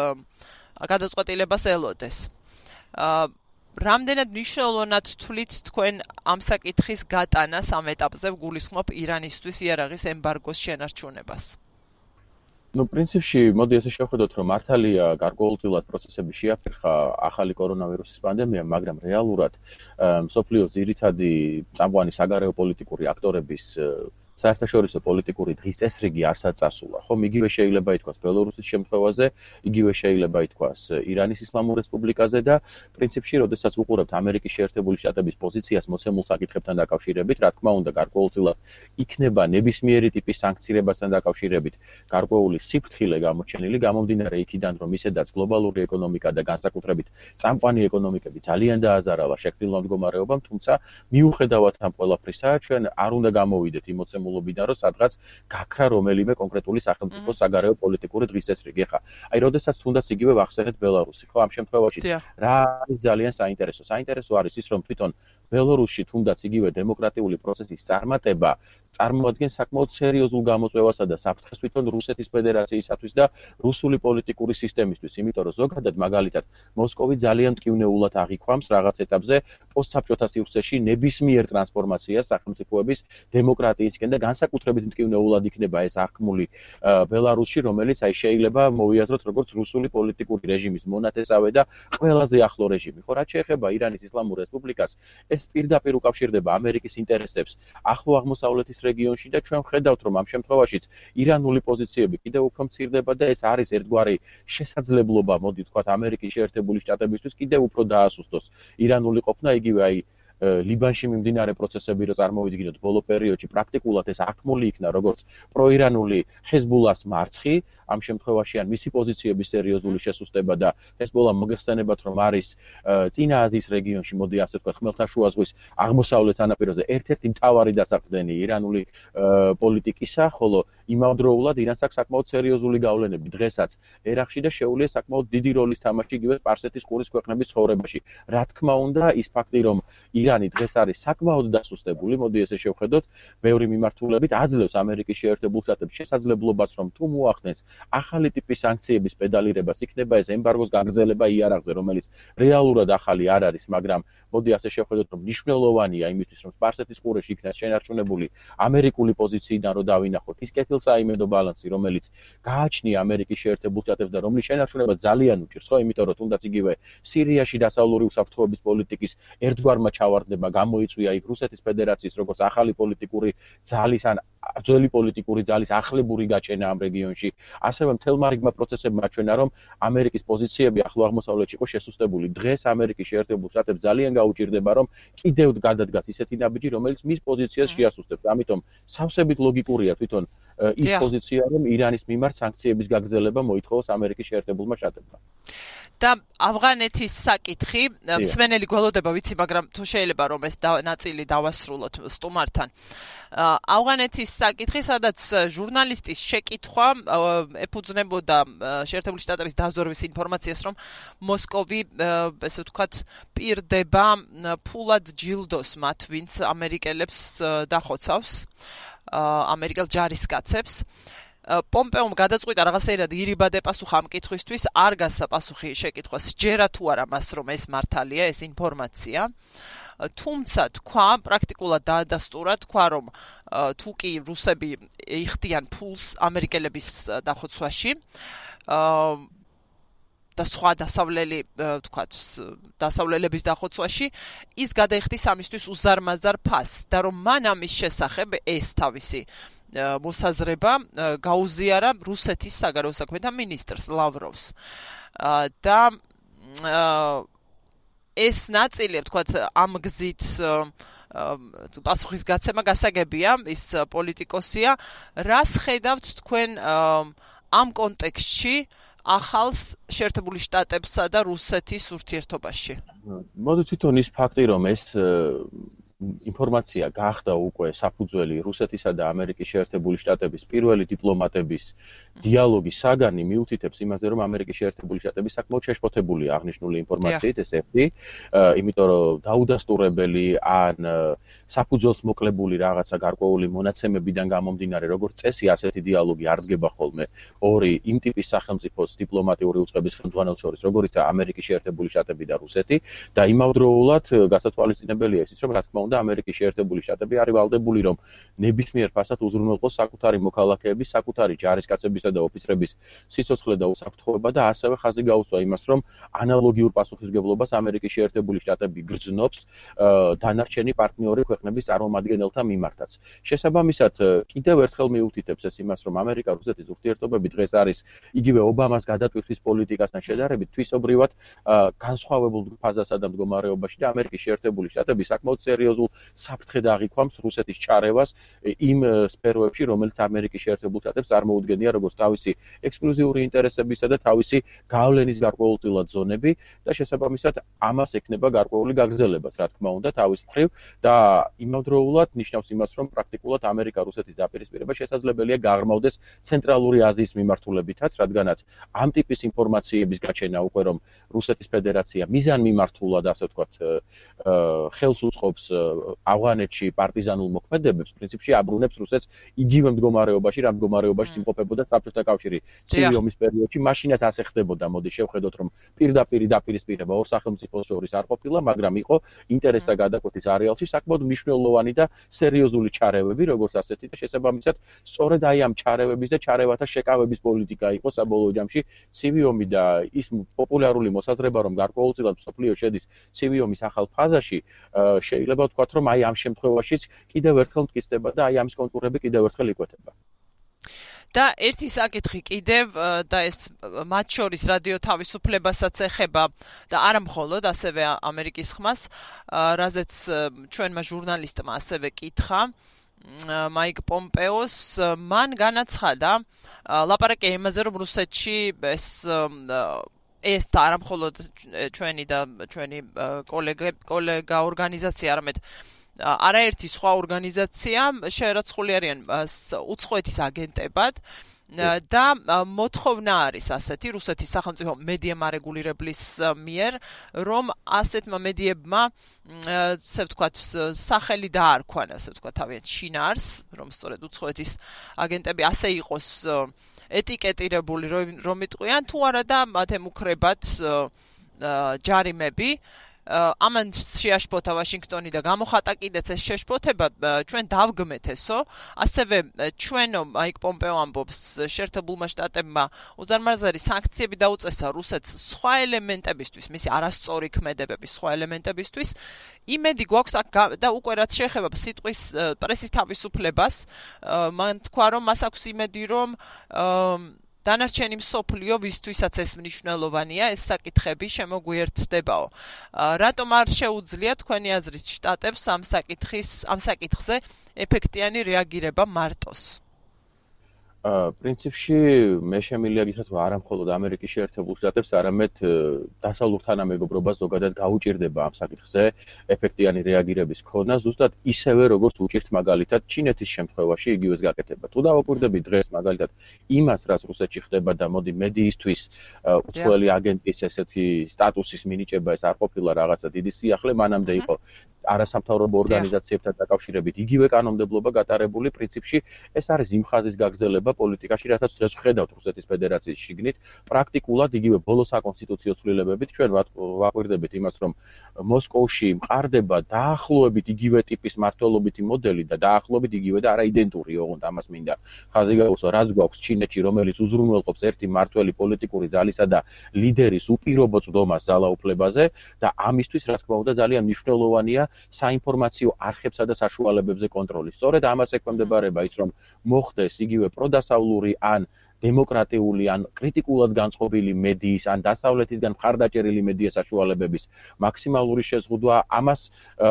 გადაწყვეტილებას ელოდეს. რამდენად მნიშვნელოვნად თვლით თქვენ ამ საკითხის გატანას ამ ეტაპზე გულისხმობ ირანისთვის იარაღის ემბარგოს შენარჩუნებას? ნუ პრინციპში მოდი ესე შევხედოთ, რომ მართალია გარკვეულწილად პროცესები შეაფერხა ახალი კორონავირუსის პანდემიამ, მაგრამ რეალურად მსოფლიოს ძირითადი წამყვანი საგარეო პოლიტიკური აქტორების საერთაშორისო პოლიტიკური დღის წესრიგი არცად წასულა. ხომ იგივე შეიძლება ითქვას ბელორუსის შემთხვევაზე, იგივე შეიძლება ითქვას ირანის ისლამურ რესპუბლიკაზე და პრინციპში, როდესაც ვუყურებთ ამერიკის შეერთებული შტატების პოზიციას მოცემულ საკითხებთან დაკავშირებით, რა თქმა უნდა, გარკვეულწილად იქნება ნებისმიერი ტიპის სანქციებასთან დაკავშირებით გარკვეული სიფრთხილე გამოჩენილი, გამომდინარე იქიდან, რომ ისედაც გლობალური ეკონომიკა და განსაკუთრებით წამყვანი ეკონომიკები ძალიან დააზარალა შექმნილ მდგომარეობამ, თუმცა მიუხედავად ამ ყველაფრისა, ჩვენ არ უნდა გამოვიდეთ იმ მოცემულ ობიდან რომ სადღაც გაქრა რომელიმე კონკრეტული სახელმწიფო საგარეო პოლიტიკური დღის წესრიგი. ხა, აი, როდესაც თუნდაც იგივე ვახსენეთ ბელარუსი, ხო, ამ შემთხვევაში რა არის ძალიან საინტერესო. საინტერესო არის ის, რომ თვითონ ბელორუსში თუნდაც იგივე დემოკრატიული პროცესის წარმატება წარმოადგენს საკმაოდ სერიოზულ გამოწვევასა და საფრთხეს თვითონ რუსეთის ფედერაციისათვის და რუსული პოლიტიკური სისტემისთვის, იმიტომ რომ ზოგადად მაგალითად მოსკოვი ძალიან მტკივნეულად აღიქვამს რაღაც ეტაპზე პოსტსაბჭოთა სივრცეში ნებისმიერ ტრანსფორმაციას სახელმწიფოების დემოკრატიისკენ და განსაკუთრებით მტკივნეულად იქნება ეს აღქმული ბელარუსში, რომელიც აი შეიძლება მოვიაზროთ როგორც რუსული პოლიტიკური რეჟიმის მონათესავე და ყველაზე ახლო რეჟიმი. ხო, რაც შეეხება ირანის ისლამურ რესპუბლიკას, ეს პირდაპირ უკავშირდება ამერიკის ინტერესებს ახლო აღმოსავლეთის რეგიონში და ჩვენ ვხედავთ, რომ ამ შემთხვევაშიც ირანული პოზიციები კიდევ უფრო მცირდება და ეს არის ერთგვარი შესაძლებლობა, მოდი ვთქვათ, ამერიკის შეერთებული შტატებისთვის კიდევ უფრო დაასუსტოს ირანული ყოფნა, იგივე აი ლიბანში მიმდინარე პროცესები რო წარმოვიდგინოთ ბოლო პერიოდში, პრაქტიკულად ეს აღქმული იქნა როგორც პროირანული ჰეზბულას მარცხი, ამ შემთხვევაში ან მისი პოზიციების სერიოზული შესუსტება და ჰეზბოლა მოგეხსენებათ, რომ არის წინა აზიის რეგიონში, მოდი ასე ვთქვათ, ხმელთაშუა ზღვის აღმოსავლეთ სანაპიროზე ერთ-ერთი მთავარი დასაყრდენი ირანული პოლიტიკისა, ხოლო იმავდროულად ირანს აქვს საკმაოდ სერიოზული გავლენები დღესაც ერაყში და შეუძლია საკმაოდ დიდი როლის თამაში იგივე სპარსეთის ყურის ქვეყნების ცხოვრებაში. რა თქმა უნდა, ის ფაქტი, რომ ირანი დღეს არის საკმაოდ დასუსტებული, მოდი ესე შევხედოთ, ბევრი მიმართულებით აძლევს ამერიკის შეერთებულ შტატებს შესაძლებლობას, რომ თუ მოახდენს ახალი ტიპის სანქციების პედალირებას, იქნება ეს ემბარგოს გაგრძელება იარაღზე, რომელიც რეალურად ახალი არ არის, მაგრამ მოდი ასე შევხედოთ, რომ მნიშვნელოვანია იმისთვის, რომ სპარსეთის ყურეში იქნას შენარჩუნებული ამერიკული პოზიციიდან რო დავინახოთ ის კეთილსაიმედო ბალანსი, რომელიც გააჩნია ამერიკის შეერთებულ შტატებს და რომლის შენარჩუნება ძალიან უჭირს, ხო, იმიტომ რომ თუნდაც იგივე სირიაში დასავლური უსაფრთხოების პოლიტიკის ერთგვარმა ჩავარდნება გამოიწვია იქ რუსეთის ფედერაციის როგორც ახალი პოლიტიკური ძალის ან ძველი პოლიტიკური ძალის ახლებური გაჩენა ამ რეგიონში. ასევე მთელმა რიგმა პროცესებმა აჩვენა, რომ ამერიკის პოზიციები ახლო აღმოსავლეთში იყო შესუსტებული. დღეს ამერიკის შეერთებულ შტატებს ძალიან გაუჭირდება, რომ კიდევ გადადგას ისეთი ნაბიჯი, რომელიც მის პოზიციას შეასუსტებს. ამიტომ სავსებით ლოგიკურია თვითონ ის პოზიცია, რომ ირანის მიმართ სანქციების გაგრძელება მოითხოვოს ამერიკის შეერთებულმა შტატებმა. და ავღანეთის საკითხი, მსმენელი გველოდება ვიცი, მაგრამ თუ შეიძლება რომ ეს ნაწილი დავასრულოთ სტუმართან. ავღანეთის საკითხი, სადაც ჟურნალისტის შეკითხვა ეფუძნებოდა შეერთებული შტატების დაზვერვის ინფორმაციას, რომ მოსკოვი, ესე ვთქვათ, პირდება ფულად ჯილდოს მათ, ვინც ამერიკელებს დახოცავს, ამერიკელ ჯარისკაცებს. პომპეომ გადაწყვიტა რაღაცეირად ირიბად ეპასუხა ამ კითხვისთვის, არ გასცა პასუხი შეკითხვას, ჯერა თუ არა მას, რომ ეს მართალია, ეს ინფორმაცია. თუმცა თქვა, პრაქტიკულად დაადასტურა, თქვა, რომ თუ კი რუსები იხდიან ფულს ამერიკელების დახოცვაში, და სხვა დასავლელი, ვთქვათ, დასავლელების დახოცვაში, ის გადაიხდის ამისთვის უზარმაზარ ფასს და რომ მან ამის შესახებ ეს თავისი მოსაზრება გაუზიარა რუსეთის საგარეო საქმეთა მინისტრს ლავროვს. და ეს ნაწილი, ვთქვათ, ამ გზით პასუხის გაცემა გასაგებია, ის პოლიტიკოსია. რას ხედავთ თქვენ ამ კონტექსტში ახალს შეერთებული შტატებსა და რუსეთის ურთიერთობაში? მოდი თვითონ ის ფაქტი, რომ ეს ინფორმაცია გახდა უკვე საფუძველი რუსეთისა და ამერიკის შეერთებული შტატების პირველი დიპლომატების დიალოგის საგანი მიუთითებს იმაზე, რომ ამერიკის შეერთებული შტატები საკმაოდ შეშფოთებულია აღნიშნული ინფორმაციით, ეს ერთი, იმიტომ რომ დაუდასტურებელი ან საფუძველს მოკლებული რაღაცა გარკვეული მონაცემებიდან გამომდინარე, როგორც წესი, ასეთი დიალოგი არ დგება ხოლმე ორი იმ ტიპის სახელმწიფოს დიპლომატიური უწყების ხელმძღვანელს შორის, როგორიცაა ამერიკის შეერთებული შტატები და რუსეთი, და იმავდროულად გასათვალისწინებელია ის, რომ რა თქმა უნდა ამერიკის შეერთებული შტატები არის ვალდებული, რომ ნებისმიერ ფასად უზრუნველყოს საკუთარი მოქალაქეების, საკუთარი ჯარისკაცებისა და ოფიცრების სიცოცხლე და უსაფრთხოება და ასევე ხაზი გაუსვა იმას, რომ ანალოგიურ პასუხისმგებლობას ამერიკის შეერთებული შტატები გრძნობს დანარჩენი პარტნიორი ქვეყნების წარმომადგენელთა მიმართაც. შესაბამისად, კიდევ ერთხელ მიუთითებს ეს იმას, რომ ამერიკა-რუსეთის ურთიერთობები დღეს არის იგივე ობამას გადატვირთვის პოლიტიკასთან შედარებით თვისობრივად განსხვავებულ ფაზასა და მდგომარეობაში და ამერიკის შეერთებული შტატები საკმაოდ სერიოზულ სერიოზულ საფრთხედ აღიქვამს რუსეთის ჩარევას იმ სფეროებში, რომელიც ამერიკის შეერთებულ შტატებს წარმოუდგენია როგორც თავისი ექსკლუზიური ინტერესებისა და თავისი გავლენის გარკვეულწილად ზონები და შესაბამისად ამას ექნება გარკვეული გაგრძელებაც, რა თქმა უნდა, თავის მხრივ და იმავდროულად ნიშნავს იმას, რომ პრაქტიკულად ამერიკა რუსეთის დაპირისპირება შესაძლებელია გაღრმავდეს ცენტრალური აზიის მიმართულებითაც, რადგანაც ამ ტიპის ინფორმაციების გაჩენა უკვე რომ რუსეთის ფედერაცია მიზანმიმართულად, ასე ვთქვათ, ხელს უწყობს ავღანეთში პარტიზანულ მოქმედებებს, პრინციპში აბრუნებს რუსეთს იგივე მდგომარეობაში, რა მდგომარეობაში იმყოფებოდა საბჭოთა კავშირი ცივი ომის პერიოდში, მაშინაც ასე ხდებოდა. მოდი შევხედოთ, რომ პირდაპირ დაპირისპირება ორ სახელმწიფოს შორის არ ყოფილა, მაგრამ იყო ინტერესთა გადაკვეთის არეალში საკმაოდ მნიშვნელოვანი და სერიოზული ჩარევები, როგორც ასეთი და შესაბამისად, სწორედ აი ამ ჩარევების და ჩარევათა შეკავების პოლიტიკა იყო საბოლოო ჯამში ცივი ომი და ის პოპულარული მოსაზრება, რომ გარკვეულწილად მსოფლიო შედის ცივი ომის ახალ ფაზაში, შეიძლება ვთქვათ, რომ აი ამ შემთხვევაშიც კიდევ ერთხელ მტკიცდება და აი ამის კონტურები კიდევ ერთხელ იკვეთება. და ერთი საკითხი კიდევ და ეს მათ შორის რადიო თავისუფლებასაც ეხება და არა მხოლოდ, ასევე ამერიკის ხმას, რაზეც ჩვენმა ჟურნალისტმა ასევე კითხა მაიკ პომპეოს, მან განაცხადა ლაპარაკი იმაზე, რომ რუსეთში ეს ეს არა მხოლოდ ჩვენი და ჩვენი კოლეგა კოლეგა ორგანიზაცია, არამედ არაერთი სხვა ორგანიზაცია შეერაცხული არიან უცხოეთის აგენტებად და მოთხოვნა არის ასეთი რუსეთის სახელმწიფო მედია მარეგულირებლის მიერ, რომ ასეთმა მედიებმა, ასე ვთქვათ, სახელი დაარქვან, ასე ვთქვათ, თავიანთ შინაარს, რომ სწორედ უცხოეთის აგენტები ასე იყოს ეტიკეტირებული, რომ იტყვიან თუ არა და მათ ემუქრებათ ჯარიმები. ამან შეაშფოთა ვაშინგტონი და გამოხატა კიდეც ეს შეშფოთება, ჩვენ დავგმეთ ესო, ასევე ჩვენო მაიკ პომპეო ამბობს შეერთებულმა შტატებმა უზარმაზარი სანქციები დაუწესა რუსეთს სხვა ელემენტებისთვის, მისი არასწორი ქმედებების სხვა ელემენტებისთვის. იმედი გვაქვს და უკვე რაც შეეხება სიტყვის პრესის თავისუფლებას, მან თქვა, რომ მას აქვს იმედი, რომ დანარჩენი მსოფლიო ვისთვისაც ეს მნიშვნელოვანია, ეს საკითხები შემოგვიერთდებაო. რატომ არ შეუძლია თქვენი აზრით შტატებს ამ საკითხის, ამ საკითხზე ეფექტიანი რეაგირება მარტოს? პრინციპში მე შემიძლია გითხრათ, რომ არა მხოლოდ ამერიკის შეერთებულ შტატებს, არამედ დასავლურ თანამეგობრობას ზოგადად გაუჭირდება ამ საკითხზე ეფექტიანი რეაგირების ქონა, ზუსტად ისევე როგორც უჭირთ მაგალითად ჩინეთის შემთხვევაში იგივეს გაკეთება. თუ დავაკვირდებით დღეს მაგალითად იმას, რაც რუსეთში ხდება და მოდი მედიისთვის უცხოელი აგენტის ესეთი სტატუსის მინიჭება ეს არ ყოფილა რაღაცა დიდი სიახლე, მანამდე იყო არასამთავრობო ორგანიზაციებთან დაკავშირებით იგივე კანონმდებლობა გატარებული, პრინციპში ეს არის იმ ხაზის გაგრძელება პოლიტიკაში, რასაც დღეს ვხედავთ რუსეთის ფედერაციის შიგნით, პრაქტიკულად იგივე ბოლო საკონსტიტუციო ცვლილებებით ჩვენ ვაკვირდებით იმას, რომ მოსკოვში მყარდება დაახლოებით იგივე ტიპის მმართველობითი მოდელი და დაახლოებით იგივე და არა იდენტური, ოღონდ ამას მინდა ხაზი გაუსვა, რაც გვაქვს ჩინეთში, რომელიც უზრუნველყოფს ერთი მმართველი პოლიტიკური ძალისა და ლიდერის უპირობო წვდომას ძალაუფლებაზე და ამისთვის, რა თქმა უნდა, ძალიან მნიშვნელოვანია საინფორმაციო არხებსა და საშუალებებზე კონტროლი. სწორედ ამას ექვემდებარება ის, რომ მოხდეს იგივე პროდასავლური ან დემოკრატიული ან კრიტიკულად განწყობილი მედიის ან დასავლეთისგან მხარდაჭერილი მედია საშუალებების მაქსიმალური შეზღუდვა, ამას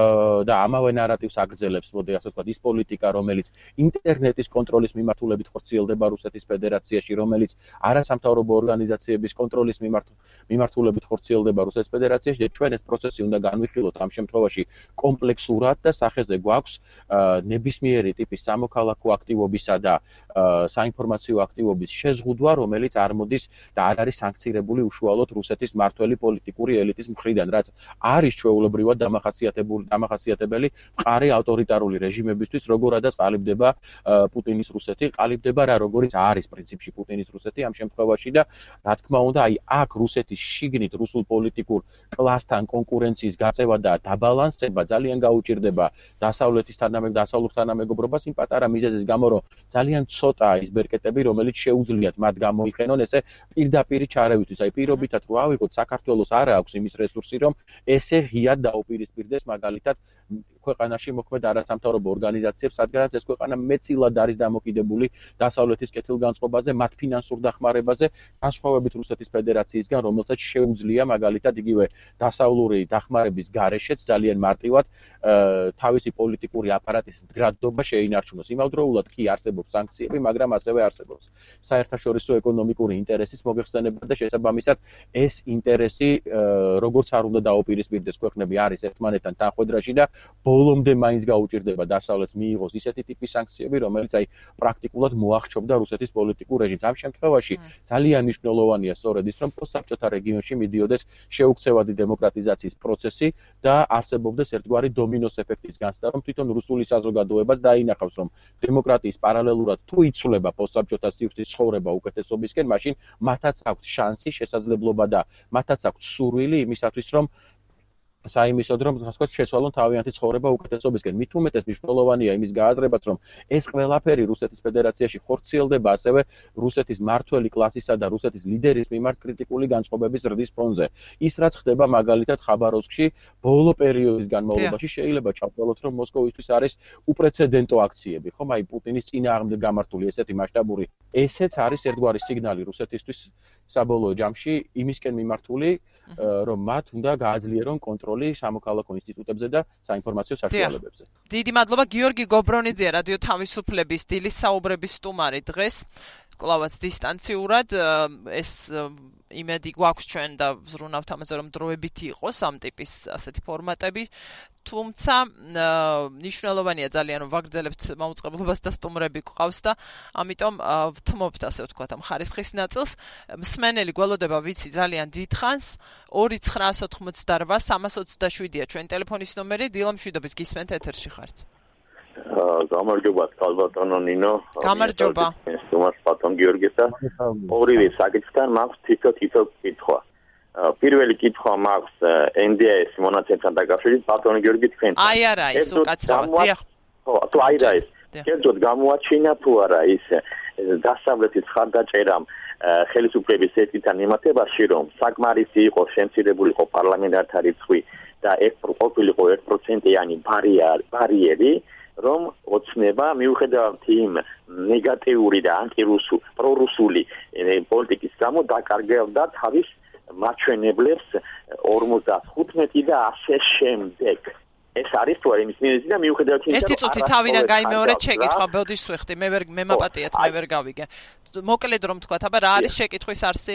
და ამავე ნარატივს აგრძელებს, მოდი ასე ვთქვათ, ის პოლიტიკა, რომელიც ინტერნეტის კონტროლის მიმართულებით ხორციელდება რუსეთის ფედერაციაში, რომელიც არასამთავრობო ორგანიზაციების კონტროლის მიმართულებით ხორციელდება რუსეთის ფედერაციაში და ჩვენ ეს პროცესი უნდა განვიხილოთ ამ შემთხვევაში კომპლექსურად და სახეზე გვაქვს ნებისმიერი ტიპის სამოქალაქო აქტივობისა და საინფორმაციო აქტივობის შეზღუდვა, რომელიც არ მოდის და არ არის სანქცირებული უშუალოდ რუსეთის მმართველი პოლიტიკური ელიტის მხრიდან, რაც არის ჩვეულებრივად დამახასიათებული დამახასიათებელი მყარი ავტორიტარული რეჟიმებისთვის, როგორადაც ყალიბდება პუტინის რუსეთი, ყალიბდება რა როგორიც არის პრინციპში პუტინის რუსეთი ამ შემთხვევაში და რა თქმა უნდა, აი აქ რუსეთის შიგნით რუსულ პოლიტიკურ კლასთან კონკურენციის გაწევა და დაბალანსება ძალიან გაუჭირდება დასავლეთის დასავლურ თანამეგობრობას იმ პატარა მიზეზის გამო, რომ ძალიან ცოტაა ის ბერკეტები, რომელიც შეუძლიათ მათ გამოიყენონ ესე პირდაპირ ჩარევისთვის. აი პირობითად რო ავიღოთ, საქართველოს არ აქვს იმის რესურსი, რომ ესე ღიად დაუპირისპირდეს მაგალითად ქვეყანაში მოქმედ არასამთავრობო ორგანიზაციებს, რადგანაც ეს ქვეყანა მეტწილად არის დამოკიდებული დასავლეთის კეთილგანწყობაზე, მათ ფინანსურ დახმარებაზე, განსხვავებით რუსეთის ფედერაციისგან, რომელსაც შეუძლია მაგალითად იგივე დასავლური დახმარების გარეშეც ძალიან მარტივად თავისი პოლიტიკური აპარატის მდგრადობა შეინარჩუნოს. იმავდროულად კი არსებობს სანქციები, მაგრამ ასევე არსებობს საერთაშორისო ეკონომიკური ინტერესის მოგეხსენება და შესაბამისად ეს ინტერესი როგორც არ უნდა დაუპირისპირდეს ქვეყნები არის ერთმანეთთან თანხვედრაში და ბოლომდე მაინც გაუჭირდება დასავლეთს მიიღოს ისეთი ტიპის სანქციები, რომელიც აი პრაქტიკულად მოახჩობდა რუსეთის პოლიტიკურ რეჟიმს. ამ შემთხვევაში ძალიან მნიშვნელოვანია სწორედ ის, რომ პოსტსაბჭოთა რეგიონში მიდიოდეს შეუქცევადი დემოკრატიზაციის პროცესი და არსებობდეს ერთგვარი დომინოს ეფექტის განცდა, რომ თვითონ რუსული საზოგადოებას დაინახავს, რომ დემოკრატიის პარალელურად თუ იცვლება პოსტსაბჭოთა სივრცის ცხოვრება უკეთესობისკენ, მაშინ მათაც აქვთ შანსი, შესაძლებლობა და მათაც აქვთ სურვილი იმისათვის, რომ საიმისოდ რომ ასე ვთქვათ შეცვალონ თავიანთი ცხოვრება უკეთესობისკენ. მით უმეტეს მნიშვნელოვანია იმის გააზრებაც, რომ ეს ყველაფერი რუსეთის ფედერაციაში ხორციელდება ასევე რუსეთის მმართველი კლასისა და რუსეთის ლიდერის მიმართ კრიტიკული განწყობების ზრდის ფონზე. ის რაც ხდება მაგალითად ხაბაროვსკში ბოლო პერიოდის განმავლობაში შეიძლება ჩავთვალოთ, რომ მოსკოვისთვის არის უპრეცედენტო აქციები, ხომ? აი პუტინის წინააღმდეგ გამართული ესეთი მასშტაბური. ესეც არის ერთგვარი სიგნალი რუსეთისთვის საბოლოო ჯამში იმისკენ მიმართული, რომ მათ უნდა გააძლიერონ კონტროლი სამოქალაქო ინსტიტუტებზე და საინფორმაციო საშუალებებზე. დიდი მადლობა გიორგი გობრონიძე, რადიო თავისუფლების დილის საუბრების სტუმარი დღეს. კლავაც დისტანციურად ეს იმედი გვაქვს ჩვენ და ვზრუნავთ ამაზე, რომ დროებითი იყოს ამ ტიპის ასეთი ფორმატები. თუმცა მნიშვნელოვანია ძალიან რომ ვაგრძელებთ მაუწყებლობას და სტუმრები გვყავს და ამიტომ ვთმობთ ასე ვთქვათ ამ ხარისხის ნაწილს. მსმენელი გველოდება ვიცი ძალიან დიდხანს ორი ცხრა ოთხმოცდარვა სამას ოცდაშვიდია ჩვენ ტელეფონის ნომერი. დილა მშვიდობის, გისმენთ ეთერში ხართ. გამარჯობა კალბატონო ნინო. გამარჯობა. სტუმარს ბატონ გიორგისა. ორივე საკითხთან მაქვს თითო თითო კითხვა. პირველი კითხვა მაქვს ენ დი ეს მონაცემთან დაკავშირებით ბატონო გიორგი თქვენ. აი არა ის უკაცრავად. დიახ. ხო, თუ აი რა ის. კერძოდ გამოაჩინა თუ არა ის დასავლეთის ხარდაჭერამ ხელისუფლების ეთიდან იმართებაში, რომ საკმარისი იყო შემცირებული იყო პარლამენტართა რიცხვი და ყოფილიყო ერთ პროცენტიანი ბარიერი, რომ ოცნება მიუხედავად იმ ნეგატიური და ანტირუსული, პრორუსული პოლიტიკის გამო დაკარგავდა თავის მაჩვენებლებს ორმოცდახუთმეტი და ასე შემდეგ. ეს არის თუ არა იმის მინეზი და მიუხედავად იმისა, ერთი წუთი თავიდან გაიმეორეთ შეკითხვა, ბოდიშ ვეხდი, მე ვერ მე მაპატიეთ, მე ვერ გავიგე. მოკლედ რომ თქვა, აბა რა არის შეკითხვის არსი?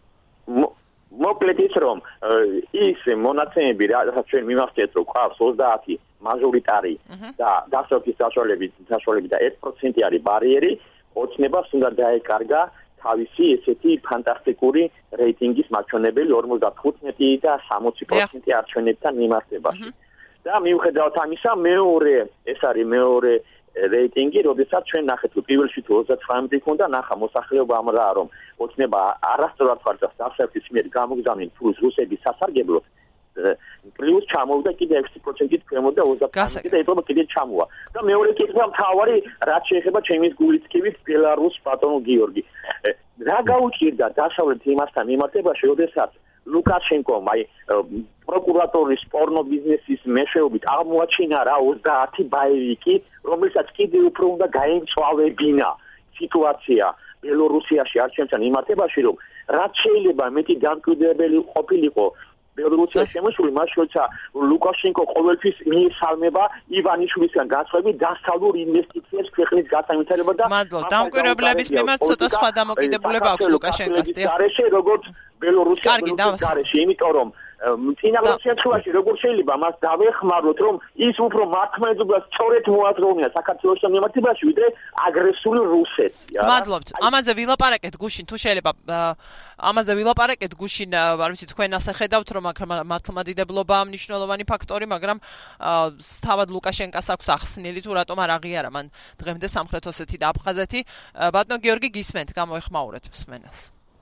მოკლედ ის რომ ის მონაცემები რაც ჩვენ მიმართეთ რომ ყავს ოცდაათი მაჟორიტარი და დასავლეთის საშუალებით საშუალებით და ერთ პროცენტი არის ბარიერი, ოცნებას უნდა დაეკარგა თავისი ესეთი ფანტასტიკური რეიტინგის მაჩვენებელი ორმოცდახუთმეტი და სამოცი პროცენტი არჩევნებთან მიმართებაში. და მიუხედავად ამისა, მეორე ეს არის მეორე რეიტინგი, როდესაც ჩვენ ნახეთ, რომ პირველში თუ ოცდათვრამეტი ქონდა, ნახა მოსახლეობა ამ რა რომ ოცნება არასწორად ხარჯავს დასავლეთის მიერ გამოგზავნილ ფულს რუსების სასარგებლოდ, პლუს ჩამოვიდა კიდე ექვსი პროცენტით ქვემოთ და ოცდათვრამეტი და ეტყობა კიდე ჩამოვა. და მეორე კითხვა მთავარი, რაც შეეხება ჩემის გულისკივით ბელარუს ბატონო გიორგი. რა გაუჭირდა დასავლეთ იმასთან მიმართებაში, როდესაც ლუკაშენკომ აი პროკურატორის პორნო ბიზნესის მეშვეობით აღმოაჩინა რა ოცდაათი ბაევიკი, რომელსაც კიდევ უფრო უნდა გაემწვავებინა სიტუაცია ბელორუსიაში არჩევნებთან მიმართებაში, რომ რაც შეიძლება მეტი დამკვიდრებელი ყოფილიყო ბელორუსიაში შემოსული, მას როცა ლუკაშენკო ყოველთვის მიესალმება ივანიშვილისგან გასხვები დასავლურ ინვესტიციებს ქვეყნის გასაინტერესებლად და მადლობა. დამკვირვებლების მიმართ ცოტა სხვა დამოკიდებულება აქვს ლუკაშენკოს. გარეშე როგორც ბელორუსიის გარეშე, იმიტომ რომ წინა შემთხვევაში როგორ შეიძლება მას დავეხმაროთ, რომ ის უფრო მართლმადიდებლად სწორედ მოაზროვნია საქართველოს მიმართებაში, ვიდრე აგრესიული რუსეთი. მადლობთ. ამაზე ვილაპარაკეთ გუშინ, თუ შეიძლება ამაზე ვილაპარაკეთ გუშინ, არ ვიცი თქვენ ასე ხედავთ, რომ მართლმადიდებლობაა მნიშვნელოვანი ფაქტორი, მაგრამ თავად ლუკაშენკას აქვს ახსნილი თუ რატომ არ აღიარა მან დღემდე სამხრეთ ოსეთი და აფხაზეთი. ბატონო გიორგი გისმენთ, გამოეხმაურეთ მსმენელს.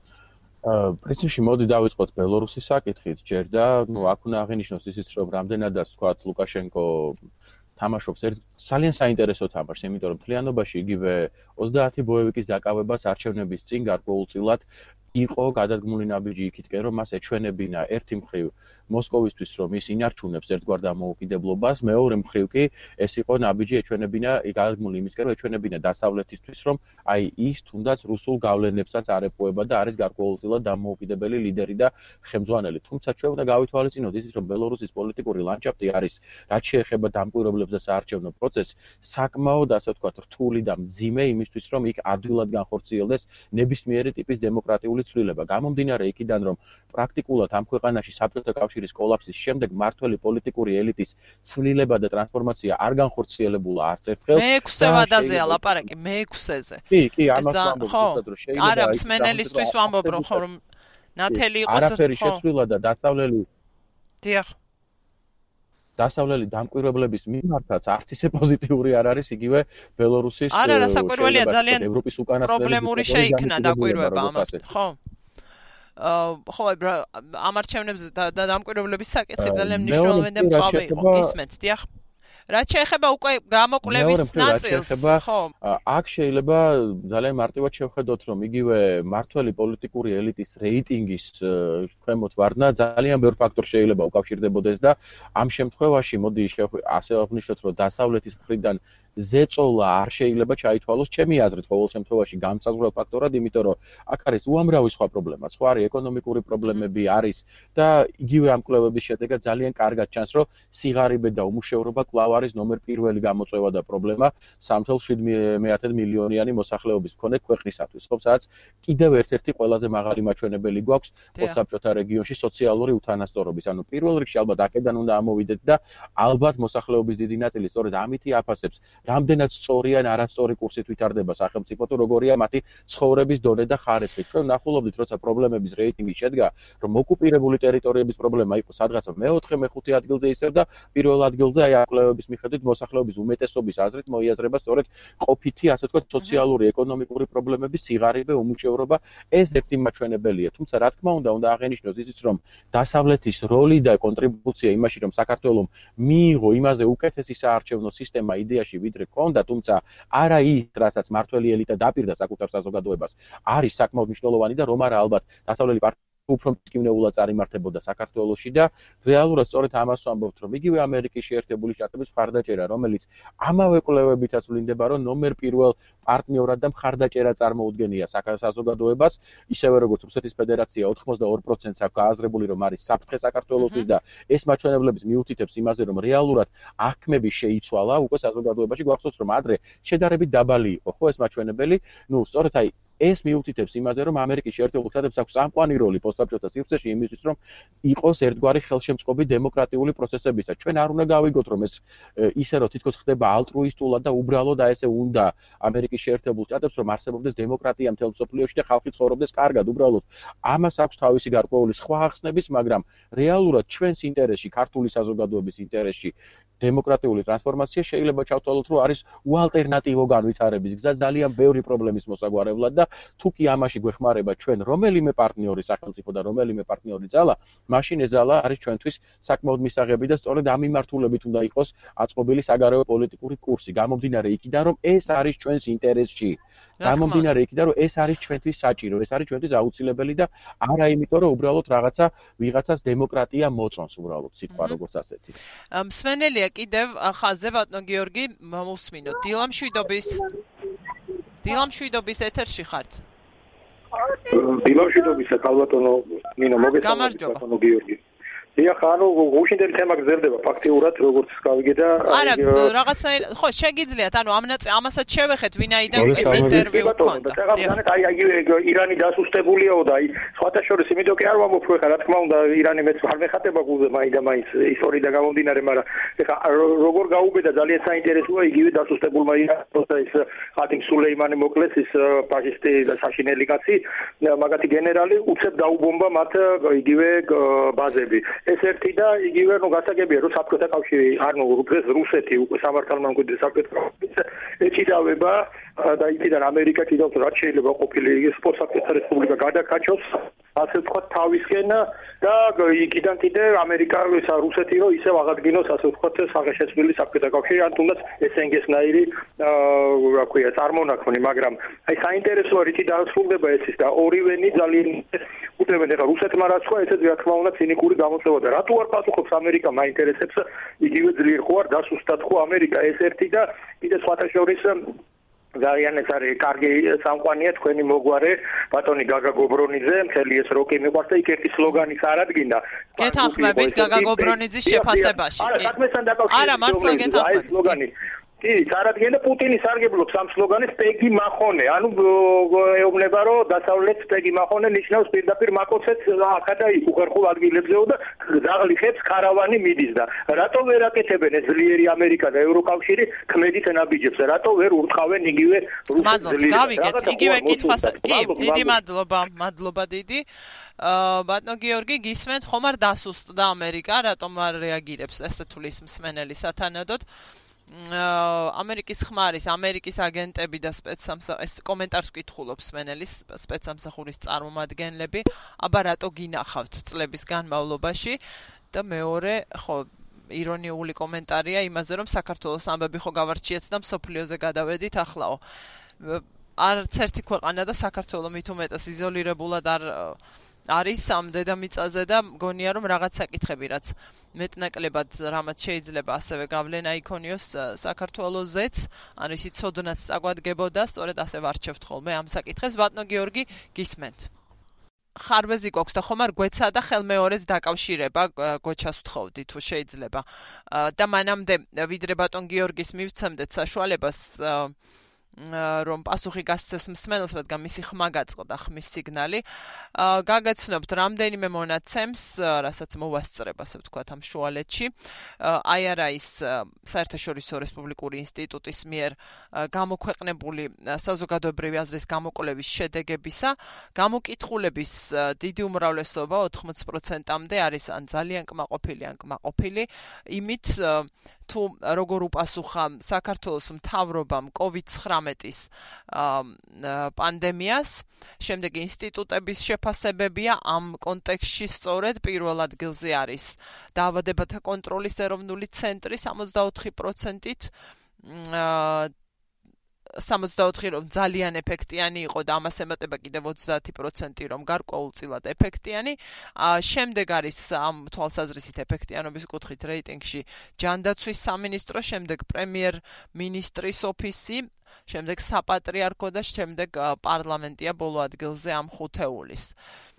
პრინციპში მოდი დავიწყოთ ბელორუსის საკითხით ჯერ და ნუ აქ უნდა აღინიშნოს ისიც რომ რამდენადაც თქვათ ლუკაშენკო თამაშობს ერთ ძალიან საინტერესო თამაშს, იმიტომ რომ მთლიანობაში იგივე ოცდაათი ბოევიკის დაკავებას არჩევნების წინ გარკვეულწილად იყო გადადგმული ნაბიჯი იქითკენ, რომ მას ეჩვენებინა ერთი მხრივ მოსკოვისთვის, რომ ის ინარჩუნებს ერთგვარ დამოუკიდებლობას, მეორე მხრივ კი ეს იყო ნაბიჯი ეჩვენებინა გადადგმული იმისკენ, რომ ეჩვენებინა დასავლეთისთვის, რომ აი ის თუნდაც რუსულ გავლენებსაც არ ეპოვება და არის გარკვეულწილად დამოუკიდებელი ლიდერი და ხელმძღვანელი. თუმცა ჩვენ უნდა გავითვალისწინოთ ისიც, რომ ბელორუსის პოლიტიკური ლანდშაფტი არის, რაც შეეხება დამკვირვებლებს და საარჩევნო პროცესს, საკმაოდ, ასე ვთქვათ, რთული და მძიმე იმისთვის, რომ იქ ადვილად განხორციელდეს ნებისმიერი ტიპის დემოკრატიული ცვლილება. გამომდინარე იქიდან, რომ პრაქტიკულად ამ ქვეყანაში საბჭოთა კავშირის კოლაფსის შემდეგ მმართველი პოლიტიკური ელიტის ცვლილება და ტრანსფორმაცია არ განხორციელებულა არც ერთხელ. მეექვსე ვადაზეა ლაპარაკი, მეექვსეზე. კი, კი, ამას ვამბობ, რომ შეიძლება არა, მსმენელისთვის ვამბობ, რომ ნათელი იყოს. არაფერი შეცვლილა და დასავლელი დიახ. დასავლელი დამკვირვებლების მიმართაც არც ისე პოზიტიური არ არის იგივე ბელორუსის არა, რა საკვირველია, ძალიან ევროპის უკანასკნელი პრობლემური შეიქმნა დაკვირვება ამათ, ხო? ხო, ამ არჩევნებზე და დამკვირვებლების საკითხი ძალიან მნიშვნელოვანი და მწვავე იყო, გისმენთ, დიახ. რაც შეეხება უკვე გამოკვლევის ნაწილს, ხო. აქ შეიძლება ძალიან მარტივად შევხედოთ, რომ იგივე მმართველი პოლიტიკური ელიტის რეიტინგის ქვემოთ ვარდნა ძალიან ბევრ ფაქტორს შეიძლება უკავშირდებოდეს და ამ შემთხვევაში მოდი ასე ვაღნიშნოთ, რომ დასავლეთის მხრიდან ზეწოლა არ შეიძლება ჩაითვალოს ჩემი აზრით ყოველ შემთხვევაში გამსაზღვრელ ფაქტორად, იმიტომ რომ აქ არის უამრავი სხვა პრობლემა, სხვა არის ეკონომიკური პრობლემები არის და იგივე ამ კვლევების შედეგად ძალიან კარგად ჩანს, რომ სიღარიბე და უმუშევრობა კვლავ არის ნომერ პირველი გამოწვევა და პრობლემა სამი მილიონიანი მოსახლეობის მქონე ქვეყნისათვის, ხო, სადაც კიდევ ერთ-ერთი ყველაზე მაღალი მაჩვენებელი გვაქვს პოსტსაბჭოთა რეგიონში სოციალური უთანასწორობის. ანუ პირველ რიგში ალბათ აქედან უნდა ამოვიდეთ და ალბათ მოსახლეობის დიდი ნაწილი სწორედ ამითი აფასებს რამდენად სწორი ან არასწორი კურსით ვითარდება სახელმწიფო თუ როგორია მათი ცხოვრების დონე და ხარისხი. ჩვენ ვნახულობდით, როცა პრობლემების რეიტინგი შედგა, რომ ოკუპირებული ტერიტორიების პრობლემა იყო სადღაც მეოთხე, მეხუთე ადგილზე ისევ და პირველ ადგილზე აი კვლევების მიხედვით მოსახლეობის უმეტესობის აზრით მოიაზრება სწორედ ყოფითი, ასე ვთქვათ, სოციალური, ეკონომიკური პრობლემების სიღარიბე, უმუშევრობა, ეს ერთი მაჩვენებელია. თუმცა რა თქმა უნდა, უნდა აღენიშნოს ისიც, რომ დასავლეთის როლი და კონტრიბუცია იმაში, რომ საქართველოს მიიღო იმაზე უკეთესი საარჩევნო სისტემა იდეაში ვიდრე ქონდა, თუმცა არა ის, რასაც მმართველი ელიტა დაპირდა საკუთარ საზოგადოებას, არის საკმაოდ მნიშვნელოვანი და რომ არა ალბათ დასავლელი პარტია უფრო მტკივნეულად წარიმართებოდა საქართველოში და რეალურად სწორედ ამას ვამბობთ, რომ იგივე ამერიკის შეერთებული შტატების მხარდაჭერა, რომელიც ამავე კვლევებითაც ვლინდება, რომ ნომერ პირველ პარტნიორად და მხარდაჭერა წარმოუდგენია საზოგადოებას, ისევე როგორც რუსეთის ფედერაცია ოცდაორი პროცენტს აქვს გააზრებული, რომ არის საფრთხე საქართველოსთვის და ეს მაჩვენებლების მიუთითებს იმაზე, რომ რეალურად აღქმები შეიცვალა უკვე საზოგადოებაში, გვახსოვს, რომ ადრე შედარებით დაბალი იყო, ხო, ეს მაჩვენებელი, ну, სწორედ აი ეს მიუთითებს იმაზე, რომ ამერიკის შეერთებულ შტატებს აქვს სამყარო როლი პოსტსაბჭოთა სივრცეში იმისთვის, რომ იყოს ერთგვარი ხელშემწყობი დემოკრატიული პროცესებისა. ჩვენ არ უნდა გავიგოთ, რომ ეს ისე რომ თითქოს ხდება ალტრუისტულად და უბრალოდ აი ესე უნდა ამერიკის შეერთებულ შტატებს, რომ არსებობდეს დემოკრატია მთელ მსოფლიოში და ხალხი ცხოვრობდეს კარგად, უბრალოდ ამას აქვს თავისი გარკვეული სხვა ახსნებიც, მაგრამ რეალურად ჩვენს ინტერესში, ქართული საზოგადოების ინტერესში დემოკრატიული ტრანსფორმაცია შეიძლება ჩავთვალოთ, რომ არის უალტერნატივო განვითარების გზა ძალიან ბევრი პრობლემის მოსაგვარებლად და თუ კი ამაში გვეხმარება ჩვენ რომელიმე პარტნიორი სახელმწიფო და რომელიმე პარტნიორი ძალა, მაშინ ეს ძალა არის ჩვენთვის საკმაოდ მისაღები და სწორედ ამ მიმართულებით უნდა იყოს აწყობილი საგარეო პოლიტიკური კურსი. გამომდინარე იქიდან, რომ ეს არის ჩვენს ინტერესში. გამომდინარე იქიდან, რომ ეს არის ჩვენთვის საჭირო, ეს არის ჩვენთვის აუცილებელი და არა იმიტომ, რომ უბრალოდ რაღაცა ვიღაცას დემოკრატია მოწონს უბრალოდ სიტყვა როგორც ასეთი. მსმენელია კიდევ ხაზზე ბატონო გიორგი, მოვსმინოთ. დილამშვიდობის დილამშვიდობის ეთერში ხართ. დილამშვიდობის კალბატონო ნინო მოგესალმებით ბატონო გიორგი. დიახ, ანუ გუშინდელი თემა გრძელდება ფაქტიურად, როგორც გავიგე და არა, რაღაცნაირად, ხო, შეგიძლიათ, ანუ ამასაც შევეხეთ, ვინაიდან ეს ინტერვიუ გქონდა. აი, აი, ირანი დასუსტებულიაო და აი, სხვათა შორის იმიტომ კი არ ვამბობ ხა, რა თქმა უნდა, ირანი მეც არ მეხატება გულზე მაინც და მაინც ისტორიიდან გამომდინარე, მაგრამ ეხა როგორ გაუბედა ძალიან საინტერესოა იგივე დასუსტებულმა ირანს და ის ხათიმ სულეიმანი მოკლეს, ის ფაშისტი და საშინელი კაცი, მაგათი გენერალი უცებ დაუბომბა მათ იგივე ბაზები. ეს ერთი და იგივე ნუ გასაგებია რომ საბჭოთა კავშირი ანუ დღეს რუსეთი უკვე სამართალმამკვიდრე საბჭოთა კავშირის ეჭიდავება და იქიდან ამერიკა კიდევ რაც შეიძლება ყოფილი საბჭოთა რესპუბლიკა გადაკაჩოს ასე ვთქვათ თავისკენ და იქიდან კიდე ამერიკა ისა რუსეთი რო ისევ აღადგინოს ასე ვთქვათ საღებავებული საბჭოთა კავშირი ან თუნდაც ეს ენ გე-ნაირი რა ქვია წარმონაქმნი, მაგრამ აი საინტერესოა რითი დასრულდება ეს ის და ორივენი ძალიან უთმენ ეხა რუსეთმა რაც თქვა ესეც რა თქმა უნდა ცინიკური გამოწვევა და რატო არ პასუხობს ამერიკა მაინტერესებს იგივე ძლიერ ხო არ დასუსტად ხო ამერიკა ეს ერთი და კიდე სხვათა შორის ძალიან ეს არის კარგი სამყაროა თქვენი მოგვარე ბატონი გაგა გობრონიძე მთელი ეს როკი მიყვარს და იქ ერთი სლოგანის არადგინა გეთანხმებით გაგა გობრონიძის შეფასებაში არა საქმესთან დაკავშირებით არა მართლა გეთანხმებით სლოგანი კი წარადგენდა პუტინის სარგებლობს ამ სლოგანის პეგი მახონე ანუ ეუბნება რომ დასავლეთ პეგი მახონე ნიშნავს პირდაპირ მაკოცეთ აქა იქ უხერხულ ადგილებზეო და ზაღლიხებს ქარავანი მიდის და რატო ვერ აკეთებენ ეს ძლიერი ამერიკა და ევროკავშირი ქმედით ნაბიჯებს რატო ვერ ურტყავენ იგივე რუსეთს ძლიერი გავიგეთ იგივე კითხვას კი დიდი მადლობა მადლობა დიდი ბატონო გიორგი გისმენთ ხომ არ დასუსტდა ამერიკა რატომ არ რეაგირებს ესე თulis მსმენელი სათანადოდ ამერიკის ხმარის ამერიკის აგენტები და სპეცსამსახურის ეს კომენტარს ვკითხულობს მსმენელის სპეცსამსახურის წარმომადგენლები აბა რატო გინახავთ წლების განმავლობაში და მეორე ხო ირონიული კომენტარია იმაზე რომ საქართველოს ამბები ხო გავარჩიეთ და მსოფლიოზე გადავედითახლაო არც ერთი ქვეყანა და საქართველოს მით უმეტეს იზოლირებულად არ არის ამ დედამიწაზე და მგონია რომ რაღაც საკითხები რაც მეტნაკლებად რამაც შეიძლება ასევე გავლენა იქონიოს საქართველოსზეც ან ისიც ცოდნაც წაგვადგებოდა სწორედ ასე ვარჩევთ ხოლმე ამ საკითხებს ბატონო გიორგი გისმენთ ხარბეზი გვაქვს და ხომ არ გვეცა და ხელმეორედ დაკავშირება გოჩას ვთხოვდი თუ შეიძლება და მანამდე ვიდრე ბატონ გიორგის მივცემდეთ საშუალებას რომ პასუხი გასცეს მსმენელს, რადგან მისი ხმა გაწყდა, ხმის სიგნალი. გაგაცნობთ რამდენიმე მონაცემს, რასაც მოვასწრებ, ასე ვთქვათ, ამ შუალედში. აი არა ის საერთაშორისო რესპუბლიკური ინსტიტუტის მიერ გამოქვეყნებული საზოგადოებრივი აზრის გამოკვლევის შედეგებისა, გამოკითხულების დიდი უმრავლესობა ოთხმოცი პროცენტამდე არის ან ძალიან კმაყოფილი, ან კმაყოფილი, იმით თუ როგორ უპასუხა საქართველოს მთავრობამ კოვიდ ცხრამეტის პანდემიას, შემდეგ ინსტიტუტების შეფასებებია ამ კონტექსტში სწორედ პირველ ადგილზე არის დაავადებათა კონტროლის ეროვნული ცენტრი სამოცდაოთხი პროცენტით სამოცდაოთხი რომ ძალიან ეფექტიანი იყო და ამას ემატება კიდევ ოცდაათი პროცენტი რომ გარკვეულწილად ეფექტიანი. შემდეგ არის ამ თვალსაზრისით ეფექტიანობის კუთხით რეიტინგში ჯანდაცვის სამინისტრო, შემდეგ პრემიერ-მინისტრის ოფისი, შემდეგ საპატრიარქო და შემდეგ პარლამენტია ბოლო ადგილზე ამ ხუთეულის.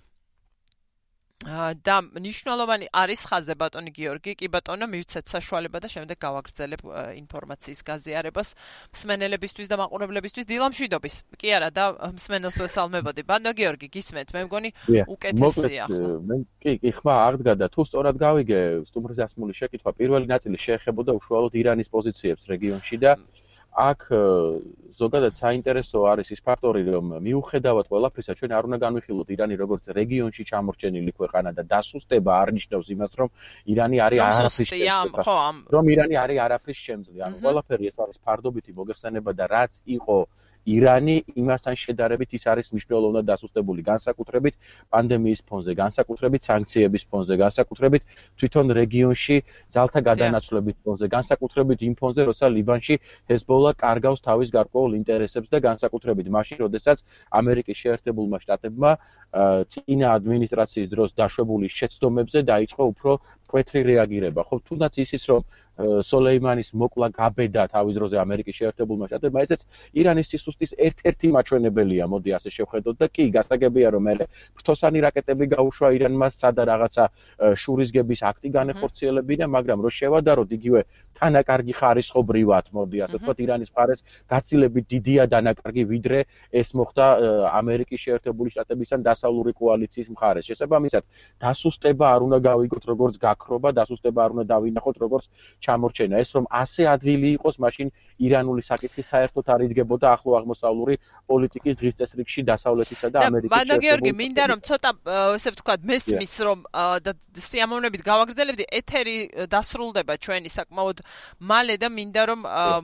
და მნიშვნელოვანი არის ხაზზე ბატონი გიორგი, კი ბატონო მივცეთ საშუალება და შემდეგ გავაგრძელებ ინფორმაციის გაზიარებას მსმენელებისთვის და მაყურებლებისთვის დილამშვიდობის. კი არა და მსმენელს ვესალმებოდი. ბატონო გიორგი, გისმენთ, მე მგონი უკეთესია ხო. მე კი, კი ხმა აღდგა და თუ სწორად გავიგე სტუმრზე ასმული შეკითხვა, პირველი ნაწილი შეეხებოდა უშუალოდ ირანის პოზიციებს რეგიონში და აქ ზოგადად საინტერესო არის ის ფაქტორი, რომ მიუხედავად ყველაფრისა, ჩვენ არ უნდა განვიხილოთ ირანი როგორც რეგიონში ჩამორჩენილი ქვეყანა და დასუსტება არ ნიშნავს იმას, რომ ირანი არის არაფრის შემძლე. რომ ირანი არის არაფრის შემძლე. ანუ ყველაფერი ეს არის ფარდობითი მოგეხსენება და რაც იყო ირანი იმასთან შედარებით ის არის მნიშვნელოვნად დასუსტებული, განსაკუთრებით პანდემიის ფონზე, განსაკუთრებით სანქციების ფონზე, განსაკუთრებით თვითონ რეგიონში ძალთა გადანაცვლების ფონზე, განსაკუთრებით იმ ფონზე, როცა ლიბანში ჰეზბოლა კარგავს თავის გარკვეულ ინტერესებს და განსაკუთრებით მაშინ, როდესაც ამერიკის შეერთებულმა შტატებმა წინა ადმინისტრაციის დროს დაშვებული შეცდომებზე დაიწყო უფრო მკვეთრი რეაგირება. ხო, თუნდაც ისიც რომ სოლეიმანის მოკლა გაბედა თავის დროზე ამერიკის შეერთებულმა შტატებმა, ესეც ირანის სისუსტის ერთ-ერთი მაჩვენებელია, მოდი ასე შევხედოთ და კი, გასაგებია რომ მე ფრთოსანი რაკეტები გაუშვა ირანმა სადა რაღაცა შურისგების აქტი განეხორციელებინა, მაგრამ რო შევადაროთ იგივე თანაკარგი ხარისხობრივად, მოდი ასე ვთქვათ, ირანის მხარეს გაცილებით დიდია დანაკარგი, ვიდრე ეს მოხდა ამერიკის შეერთებული შტატების ან დასავლური კოალიციის მხარეს. შესაბამისად, დასუსტება არ უნდა გავიგოთ როგორც გაქრობა, დასუსტება არ უნდა დავინახოთ როგორც ჩამორჩენა. ეს რომ ასე ადვილი იყოს, მაშინ ირანული საკითხი საერთოდ არ იდგებოდა ახლო აღმოსავლური პოლიტიკის დღის წესრიგში დასავლეთისა და ამერიკის შეერთებული. ბატონო გიორგი, მინდა რომ ცოტა ესე ვთქვათ, მესმის რომ და სიამოვნებით გავაგრძელებდი, ეთერი დასრულდება ჩვენი საკმაოდ მალე და მინდა რომ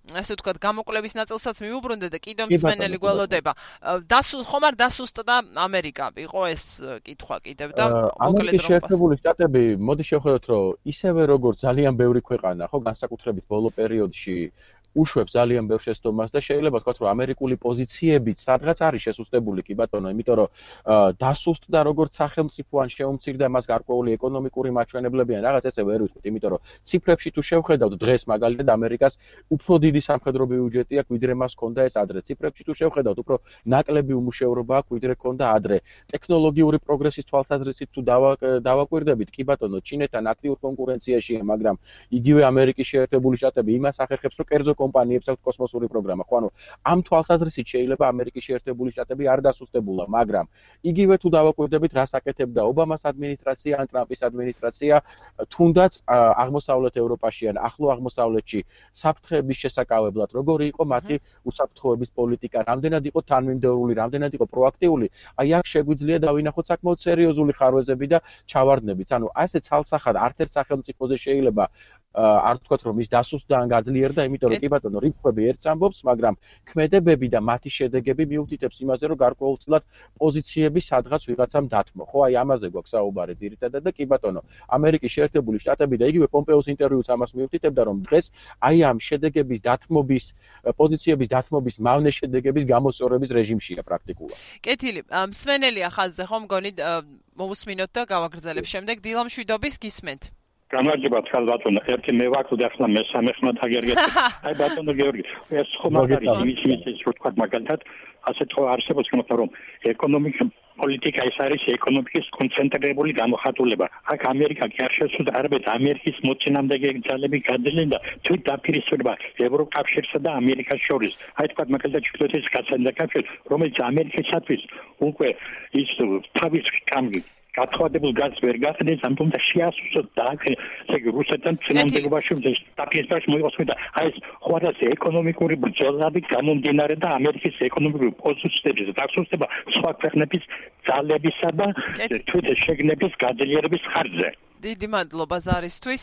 ასე ვთქვათ, გამოკვლევის ნაწილსაც მიუბრუნდე და კიდევ მსმენელი გველოდება. დასუ ხომ არ დასუსტდა ამერიკა? იყო ეს კითხვა კიდევ და ამერიკის შეერთებული შტატები, მოდი შევხედოთ, რომ ისევე როგორც ძალიან ბევრი ქვეყანა, ხო, განსაკუთრებით ბოლო პერიოდში უშვებს ძალიან ბევრ შეცდომას და შეიძლება ვთქვათ, რომ ამერიკული პოზიციებიც სადღაც არის შესუსტებული, კი ბატონო, იმიტომ რომ დასუსტდა როგორც სახელმწიფო ან შეუმცირდა მას გარკვეული ეკონომიკური მაჩვენებლები ან რაღაც ესე ვერ ვიტყვით, იმიტომ რომ ციფრებში თუ შევხედავთ დღეს მაგალითად ამერიკას უფრო დიდი სამხედრო ბიუჯეტი აქვს, ვიდრე მას ჰქონდა ეს ადრე. ციფრებში თუ შევხედავთ, უფრო ნაკლები უმუშევრობა აქვს, ვიდრე ჰქონდა ადრე. ტექნოლოგიური პროგრესის თვალსაზრისით თუ დავაკვირდებით, კი ბატონო, ჩინეთთან აქტიურ კონკურენციაშია, მაგრამ იგივე ამერიკის შეერთებული შტატები იმას ახერხებს, რომ კერძო კომპანიებს აქვს კოსმოსური პროგრამა. ხო, ანუ ამ თვალსაზრისით შეიძლება ამერიკის შეერთებული შტატები არ დასუსტებულა, მაგრამ იგივე თუ დავაკვირდებით, რას აკეთებდა ობამას ადმინისტრაცია ან ტრამპის ადმინისტრაცია, თუნდაც აღმოსავლეთ ევროპაში ან ახლო აღმოსავლეთში საფრთხეების შესაკავებლად, როგორი იყო მათი უსაფრთხოების პოლიტიკა, რამდენად იყო თანმიმდევრული, რამდენად იყო პროაქტიული, აი აქ შეგვიძლია დავინახოთ საკმაოდ სერიოზული ხარვეზები და ჩავარდნებიც. ანუ ასე ცალსახად არც ერთ სახელმწიფოზე შეიძლება არ ვთქვათ, რომ ის დასუსტდა ან გაძლიერდა, იმიტომ რომ კი ბატონო, რიცხვები ერთს ამბობს, მაგრამ ქმედებები და მათი შედეგები მიუთითებს იმაზე, რომ გარკვეულწილად პოზიციები სადღაც ვიღაცამ დათმო. ხო, აი ამაზე გვაქვს საუბარი ძირითადად და კი ბატონო, ამერიკის შეერთებული შტატები და იგივე პომპეოს ინტერვიუც ამას მიუთითებდა, რომ დღეს აი ამ შედეგების დათმობის, პოზიციების დათმობის მავნე შედეგების გამოსწორების რეჟიმშია პრაქტიკულად. კეთილი, მსმენელია ხაზზე, ხომ მგონი მოვუსმინოთ და გავაგრძელებ შემდეგ დილამშვიდობის გისმენთ. გამარჯობა თქვენ ბატონო, ერთი მე ვაქვს და ახლა მესამე ხმა თაგერგეთ. აი ბატონო გიორგი, ეს ხომ არის ის ის რო თქვა მაგალითად, ასე თქო არსებობს თქმა რომ ეკონომიკა პოლიტიკა ის არის ეკონომიკის კონცენტრირებული გამოხატულება. აქ ამერიკა კი არ შესულა არაბეთ ამერიკის მოწინააღმდეგე ძალები გაძლიერდა და თვით დაპირისპირება ევროკავშირსა და ამერიკას შორის. აი თქვა მაგალითად ჩრდილოეთის გაცემდა კავშირი, რომელიც ამერიკისათვის უკვე ის თავის კამგი გათხოვებულ გაზს ვერ გახდეს, ამ თუმცა შეასუსტოს და ეგ რუსეთთან წინამდებობაში დაპირისპირებაში მოიყოს და აი ეს ხوارას ეკონომიკური ბრძოლები გამომდინარე და ამერიკის ეკონომიკური პოზიციების დასუსტება სხვა ქვეყნების ძალებისა და თვით შეგნების გაძლიერების ხარჯზე. დიდი მადლობა ზარისთვის.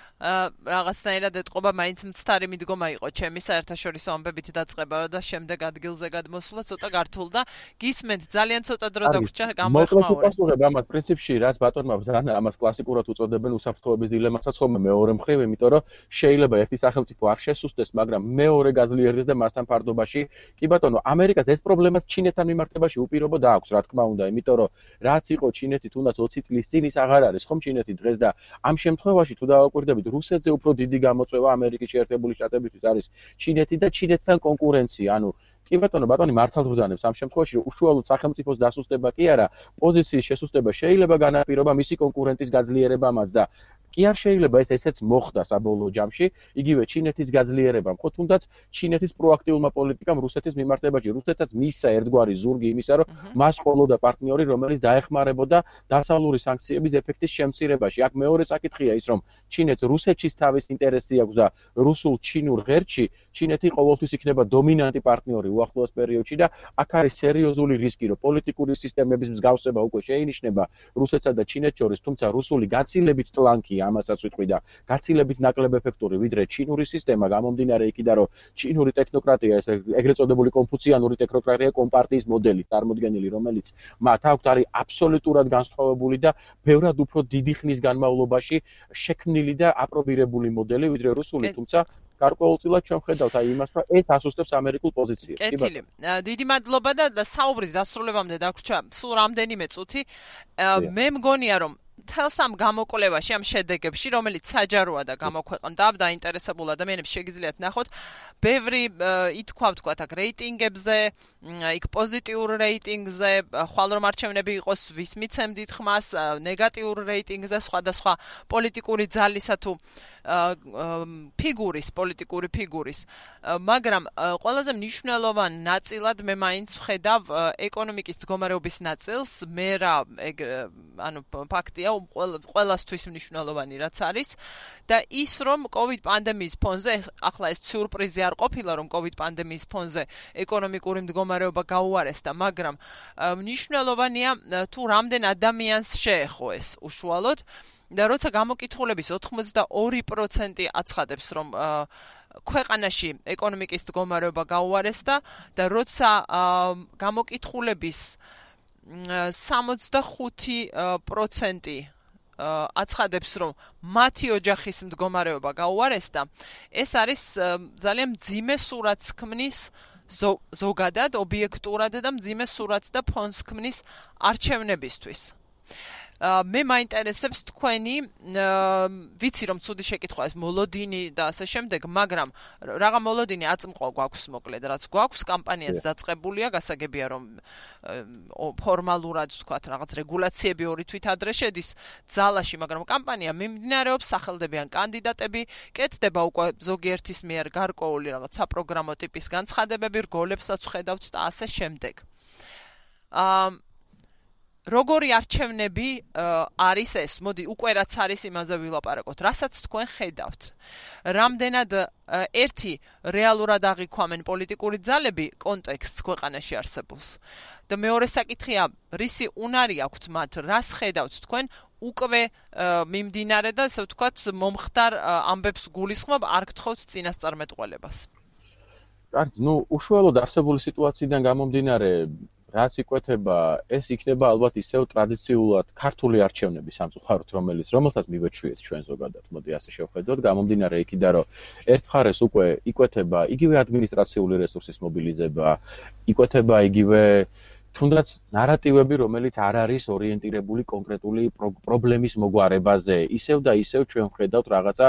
რაღაცნაირად ეთყობა მაინც მცდარი მიდგომა იყო ჩემი საერთაშორისო ამბებით დაწყება და შემდეგ ადგილზე გადმოსულა ცოტა გართულ და გისმენთ ძალიან ცოტა დრო დაგვრჩა გამოეხმაურე. მოკლედ ამას პრინციპში რაც ბატონმა ბრძანა ამას კლასიკურად უწოდებენ უსაფრთხოების დილემასაც ხომ მეორე მხრივ, იმიტომ რომ შეიძლება ერთი სახელმწიფო არ შესუსტდეს, მაგრამ მეორე გაძლიერდეს და მასთან ფარდობაში. კი ბატონო, ამერიკას ეს პრობლემაც ჩინეთთან მიმართებაში უპირობო დააქვს, რა თქმა უნდა, იმიტომ რომ რაც იყო ჩინეთი თუნდაც ოცი წლის წინ ის აღარ არის, ხომ ჩინეთი დღეს და ამ შემთხვევაში თუ დავაკვირდებით რუსეთზე უფრო დიდი გამოწვევა ამერიკის შეერთებული შტატებისთვის არის ჩინეთი და ჩინეთთან კონკურენცია. ანუ კი ბატონო, ბატონი მართალ ბრძანებს ამ შემთხვევაში უშუალოდ სახელმწიფოს დასუსტება კი არა, პოზიციის შესუსტება შეიძლება განაპირობა მისი კონკურენტის გაძლიერებამაც და კი არ შეიძლება ეს ესეც მოხდა საბოლოო ჯამში, იგივე ჩინეთის გაძლიერებამ, ხო თუნდაც ჩინეთის პროაქტიულმა პოლიტიკამ რუსეთის მიმართებაში, რუსეთსაც მისცა ერთგვარი ზურგი იმისა, რომ მას ყოლოდა პარტნიორი, რომელიც დაეხმარებოდა დასავლური სანქციების ეფექტის შემცირებაში. აქ მეორე საკითხია ის, რომ ჩინეთს რუსეთშიც თავის ინტერესი აქვს და რუსულ-ჩინურ ღერთში ჩინეთი ყოველთვის იქნება დომინანტი პარტნიორი უახლოეს პერიოდში და აქ არის სერიოზული რისკი, რომ პოლიტიკური სისტემების მსგავსება უკვე შეინიშნება რუსეთსა და ჩინეთს შორის, თუმცა რუსული გაცილებით ტლანკია, ამასაც ვიტყვი და გაცილებით ნაკლებ ეფექტური, ვიდრე ჩინური სისტემა, გამომდინარე იქიდან, რომ ჩინური ტექნოკრატია, ეს ეგრეთ წოდებული კონფუციანური ტექნოკრატია, კომპარტიის მოდელი წარმოდგენილი, რომელიც მათ აქვთ არის აბსოლუტურად განსხვავებული და ბევრად უფრო დიდი ხნის განმავლობაში შექმნილი და აპრობირებული მოდელი, ვიდრე რუსული, თუმცა გარკვეულწილად ჩვენ ხედავთ აი იმას, რომ ეს ასუსტებს ამერიკულ პოზიციებს. კეთილი. დიდი მადლობა და საუბრის დასრულებამდე დაგვრჩა სულ რამდენიმე წუთი. მე მგონია, რომ თელს ამ გამოკვლევაში, ამ შედეგებში, რომელიც საჯაროა და გამოქვეყნდა და დაინტერესებულ ადამიანებს შეგიძლიათ ნახოთ, ბევრი ითქვა, ვთქვათ, აქ რეიტინგებზე, იქ პოზიტიურ რეიტინგზე, ხვალ რომ არჩევნები იყოს, ვის მიცემდით ხმას, ნეგატიურ რეიტინგზე, სხვადასხვა პოლიტიკური ძალისა თუ ფიგურის, პოლიტიკური ფიგურის, მაგრამ ყველაზე მნიშვნელოვან ნაწილად მე მაინც ვხედავ ეკონომიკის მდგომარეობის ნაწილს, მე რა, ანუ ფაქტია, ყველასთვის მნიშვნელოვანი რაც არის და ის რომ COVID პანდემიის ფონზე, ახლა ეს სიურპრიზი არ ყოფილა, რომ COVID პანდემიის ფონზე ეკონომიკური მდგომარეობა გაუარესდა, მაგრამ მნიშვნელოვანია თუ რამდენ ადამიანს შეეხო ეს უშუალოდ და როცა გამოკითხულების ოთხმოცდაორი პროცენტი აცხადებს, რომ ქვეყანაში ეკონომიკის მდგომარეობა გაუარესდა და როცა გამოკითხულების სამოცდახუთი პროცენტი აცხადებს, რომ მათი ოჯახის მდგომარეობა გაუარესდა, ეს არის ძალიან მძიმე სურათს ქმნის ზოგადად, ობიექტურად და მძიმე სურათს და ფონს ქმნის არჩევნებისთვის. მე მაინტერესებს თქვენი, ვიცი რომ ცუდი შეკითხვა ეს მოლოდინი და ასე შემდეგ, მაგრამ რაღა მოლოდინი აწმყვა გვაქვს მოკლედ, რაც გვაქვს, კამპანიაც დაწყებულია, გასაგებია რომ ფორმალურად ვთქვათ, რაღაც რეგულაციები ორი თვით ადრე შედის ძალაში, მაგრამ კამპანია მიმდინარეობს, სახელდებიან კანდიდატები, კეთდება უკვე ზოგიერთის მიერ გარკვეული რაღაც საპროგრამო ტიპის განცხადებები, რგოლებსაც ვხედავთ და ასე შემდეგ. აა როგორი არჩევნები არის ეს? მოდი, უკვე რაც არის იმაზე ვილაპარაკოთ. რასაც თქვენ ხედავთ? რამდენად ერთი რეალურად აღიქვამენ პოლიტიკური ძალები კონტექსტს ქვეყანაში არსებულს? და მეორე საკითხია, რისი უნარი აქვთ მათ? რას ხედავთ თქვენ? უკვე მიმდინარე და ასე ვთქვათ, მომხდარ ამბებს გულისხმობ, არ გთხოვთ წინასწარმეტყველებას. კარგი, ну, უშუალოდ არსებული სიტუაციიდან გამომდინარე, რაც იკვეთება, ეს იქნება ალბათ ისევ ტრადიციულად ქართული არჩევნები სამწუხაროდ, რომელიც რომელსაც მივეჩვიეთ ჩვენ ზოგადად, მოდი ასე შევხედოთ, გამომდინარე იქიდან, რომ ერთ მხარეს უკვე იკვეთება იგივე ადმინისტრაციული რესურსის მობილიზება, იკვეთება იგივე თუნდაც ნარატივები, რომელიც არ არის ორიენტირებული კონკრეტული პრობლემის მოგვარებაზე, ისევ და ისევ ჩვენ ვხედავთ რაღაცა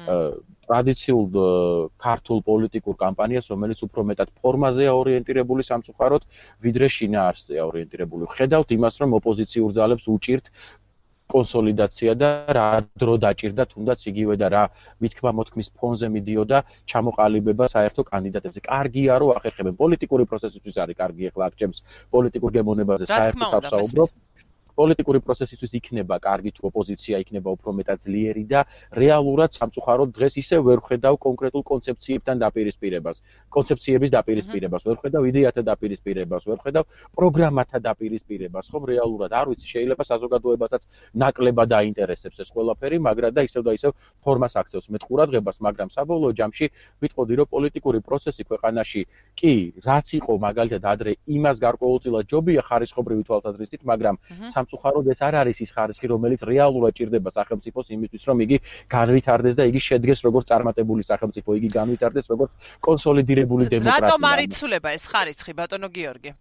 ტრადიციულ ქართულ პოლიტიკურ კამპანიას, რომელიც უფრო მეტად ფორმაზეა ორიენტირებული სამწუხაროდ, ვიდრე შინაარსზეა ორიენტირებული. ვხედავთ იმას, რომ ოპოზიციურ ძალებს უჭირთ კონსოლიდაცია და რა დრო დაჭირდა თუნდაც იგივე და რა მithქმა მოთქმის ფონზე მიდიოდა ჩამოყალიბება საერთო კანდიდატებზე. კარგია რომ ახერხებენ პოლიტიკური პროცესისთვის არის კარგი, ახლა აქ ჩემს პოლიტიკურ გემოვნებაზე საერთოდ ავსაუბრობ. პოლიტიკური პროცესისთვის იქნება კარგი თუ ოპოზიცია იქნება უფრო მეტად ძლიერი და რეალურად სამწუხაროდ დღეს ისე ვერ ხედავ კონკრეტულ კონცეფციებთან დაპირისპირებას, კონცეფციების დაპირისპირებას, ვერ ხედავ იდეათა დაპირისპირებას, ვერ ხედავ პროგრამათა დაპირისპირებას, ხომ რეალურად არ ვიცი, შეიძლება საზოგადოებასაც ნაკლებად დაინტერესებს ეს ყველაფერი, მაგრამ და ისევ და ისევ ფორმას აქცევს მეტ ყურადღებას, მაგრამ საბოლოო ჯამში ვიტყოდი რომ პოლიტიკური პროცესი ქვეყანაში კი, რაც იყო მაგალითად ადრე იმას გარკვეულწილად ჯობია ხარისხობრივი თვალსაზრისით, მაგრამ სამწუხაროდ ეს არ არის ის ხარისხი, რომელიც რეალურად ჭირდება სახელმწიფოს იმისთვის, რომ იგი განვითარდეს და იგი შედგეს როგორც წარმატებული სახელმწიფო, იგი განვითარდეს როგორც კონსოლიდირებული დემოკრატია. რატომ არ იცვლება ეს ხარისხი, ბატონო გიორგი?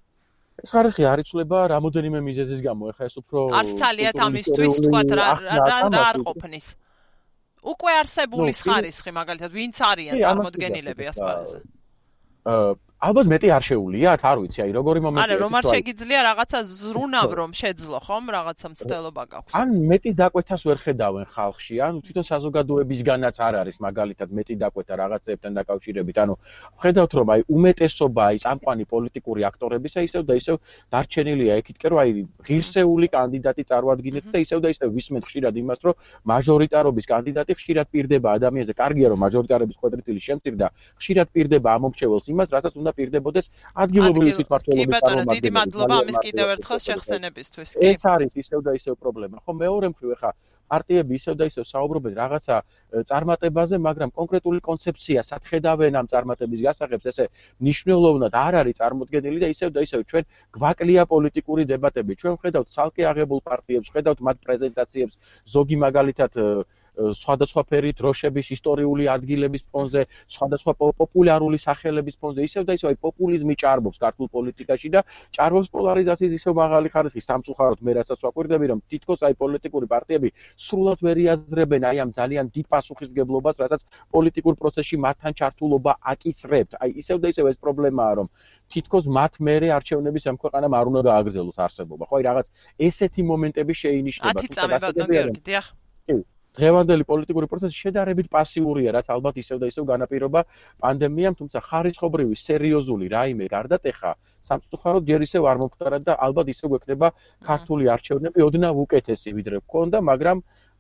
ეს ხარისხი არ იცვლება რამოდენიმე მიზეზის გამო. ეხლა ეს უფრო არც ძალიათ ამისთვის თქვათ რა რა არ ყოფნის. უკვე არსებული ხარისხი, მაგალითად, ვინც არიან წარმოდგენილები ასპარეზზე? ალბათ მეტი არ შეუულიათ, არ ვიცი, აი როგორი მომენტია. არა, რომ არ შეგიძლია რაღაცა ზრუნავ რომ შეძლო, ხომ, რაღაცა მცდელობა გაქვს. ან მეტის დაკვეთას ვერ ხედავენ ხალხში, ან თვითონ საზოგადოებისგანაც არ არის მაგალითად მეტი დაკვეთა რაღაცეებთან დაკავშირებით. ანუ ხედავთ რომ აი უმეტესობა აი წამყვანი პოლიტიკური აქტორებისა ისევ და ისევ დარჩენილია ეკითკე რომ აი ღირსეული კანდიდატი წარმოადგინეთ და ისევ და ისევ ვისმენთ ხშირად იმას რომ მაჟორიტარობის კანდიდატი ხშირად პირდება ადამიანზე. კარგია რომ მაჟორიტარების კვადრიტილი შემწირდა, ხშირად პირდება ამ მომრჩეველს იმას, რასაც უნდა პირდებოდეს ადგილობრივი თვითმმართველობის წარმომადგენლები. დიდი მადლობა ამის კიდევ ერთხელ შეხსენებისთვის. ეს არის ისევ და ისევ პრობლემა. ხო, მეორე მხრივ ახლა პარტიები ისევ და ისევ საუბრობენ რაღაცა წარმატებაზე, მაგრამ კონკრეტული კონცეფცია სათხედავენ ამ წარმატების გასაღებს, ესე მნიშვნელოვნად არ არის წარმოდგენილი და ისევ და ისევ ჩვენ გვაკლია პოლიტიკური დებატები. ჩვენ ვხედავთ ცალკე აღებულ პარტიებს, ვხედავთ მათ პრეზენტაციებს, ზოგი მაგალითად სხვადასხვა ფერი დროშების ისტორიული ადგილების ფონზე, სხვადასხვა პოპულარული სახელების ფონზე, ისევ და ისევ აი პოპულიზმი ჭარბობს ქართულ პოლიტიკაში და ჭარბობს პოლარიზაციის ისევ მაღალი ხარისხი. სამწუხაროდ მე რასაც ვაკვირდები, რომ თითქოს აი პოლიტიკური პარტიები სრულად ვერ იაზრებენ აი ამ ძალიან დიდ პასუხისმგებლობას, რასაც პოლიტიკურ პროცესში მათთან ჩართულობა აკისრებთ. აი ისევ და ისევ ეს პრობლემაა, რომ თითქოს მათ მერე არჩევნების ამ ქვეყანამ არ უნდა გააგრძელოს არსებობა. ხო, აი რაღაც ესეთი მომენტები შეინიშნება. ათი წამი ბატონ გიორგი, დიახ. დღევანდელი პოლიტიკური პროცესი შედარებით პასიურია, რაც ალბათ ისევ და ისევ განაპირობა პანდემიამ, თუმცა ხარისხობრივი სერიოზული რაიმე გარდატეხა სამწუხაროდ ჯერ ისევ არ მომხდარა და ალბათ ისევ გვექნება ქართული არჩევნები ოდნავ უკეთესი ვიდრე გვქონდა, მაგრამ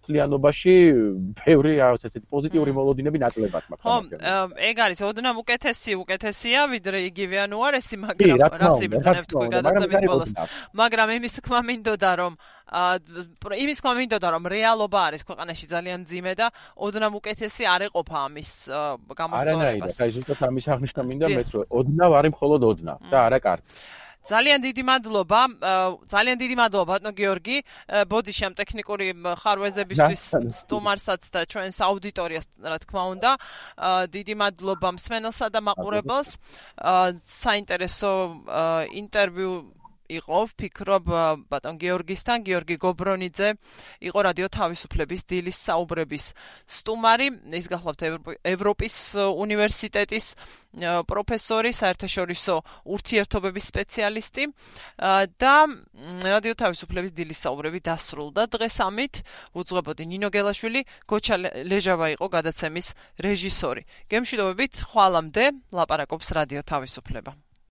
ერთთლიანობაში ბევრი რაღაც ესეთი პოზიტიური მოლოდინები ნაკლებად მაქვს. ხო, ეგ არის ოდნავ უკეთესი უკეთესია, ვიდრე იგივე ან უარესი, მაგრამ რას იბრძანებთ თქვენ გადაცემის ბოლოს. მაგრამ იმის თქმა მინდოდა, რომ იმის თქმა მინდოდა, რომ რეალობა არის ქვეყანაში ძალიან მძიმე და ოდნავ უკეთესი არ ეყოფა ამის გამოსწორებას. არანაირად, აი ზუსტად ამის აღნიშნა მინდა მეც რომ ოდნავ არის მხოლოდ ოდნავ და არა კარგი. ძალიან დიდი მადლობა, ძალიან დიდი მადლობა ბატონო გიორგი, ბოდიშამ ტექნიკური ხარვეზებისთვის სტუმარსაც და ჩვენს აუდიტორიას, რა თქმა უნდა. დიდი მადლობა მსმენელსა და მაყურებელს. საინტერესო ინტერვიუ იყო, ვფიქრობ, ბატონ გიორგისთან, გიორგი გობრონიძე იყო რადიო თავისუფლების დილის საუბრების სტუმარი, ის გახლავთ ევროპის უნივერსიტეტის პროფესორი, საერთაშორისო ურთიერთობების სპეციალისტი და რადიო თავისუფლების დილის საუბრები დასრულდა დღეს ამით. უძღვებოდი ნინო გელაშვილი, გოჩა ლეჟავა იყო გადაცემის რეჟისორი. გემშვიდობებით, ხვალამდე ლაპარაკობს რადიო თავისუფლება.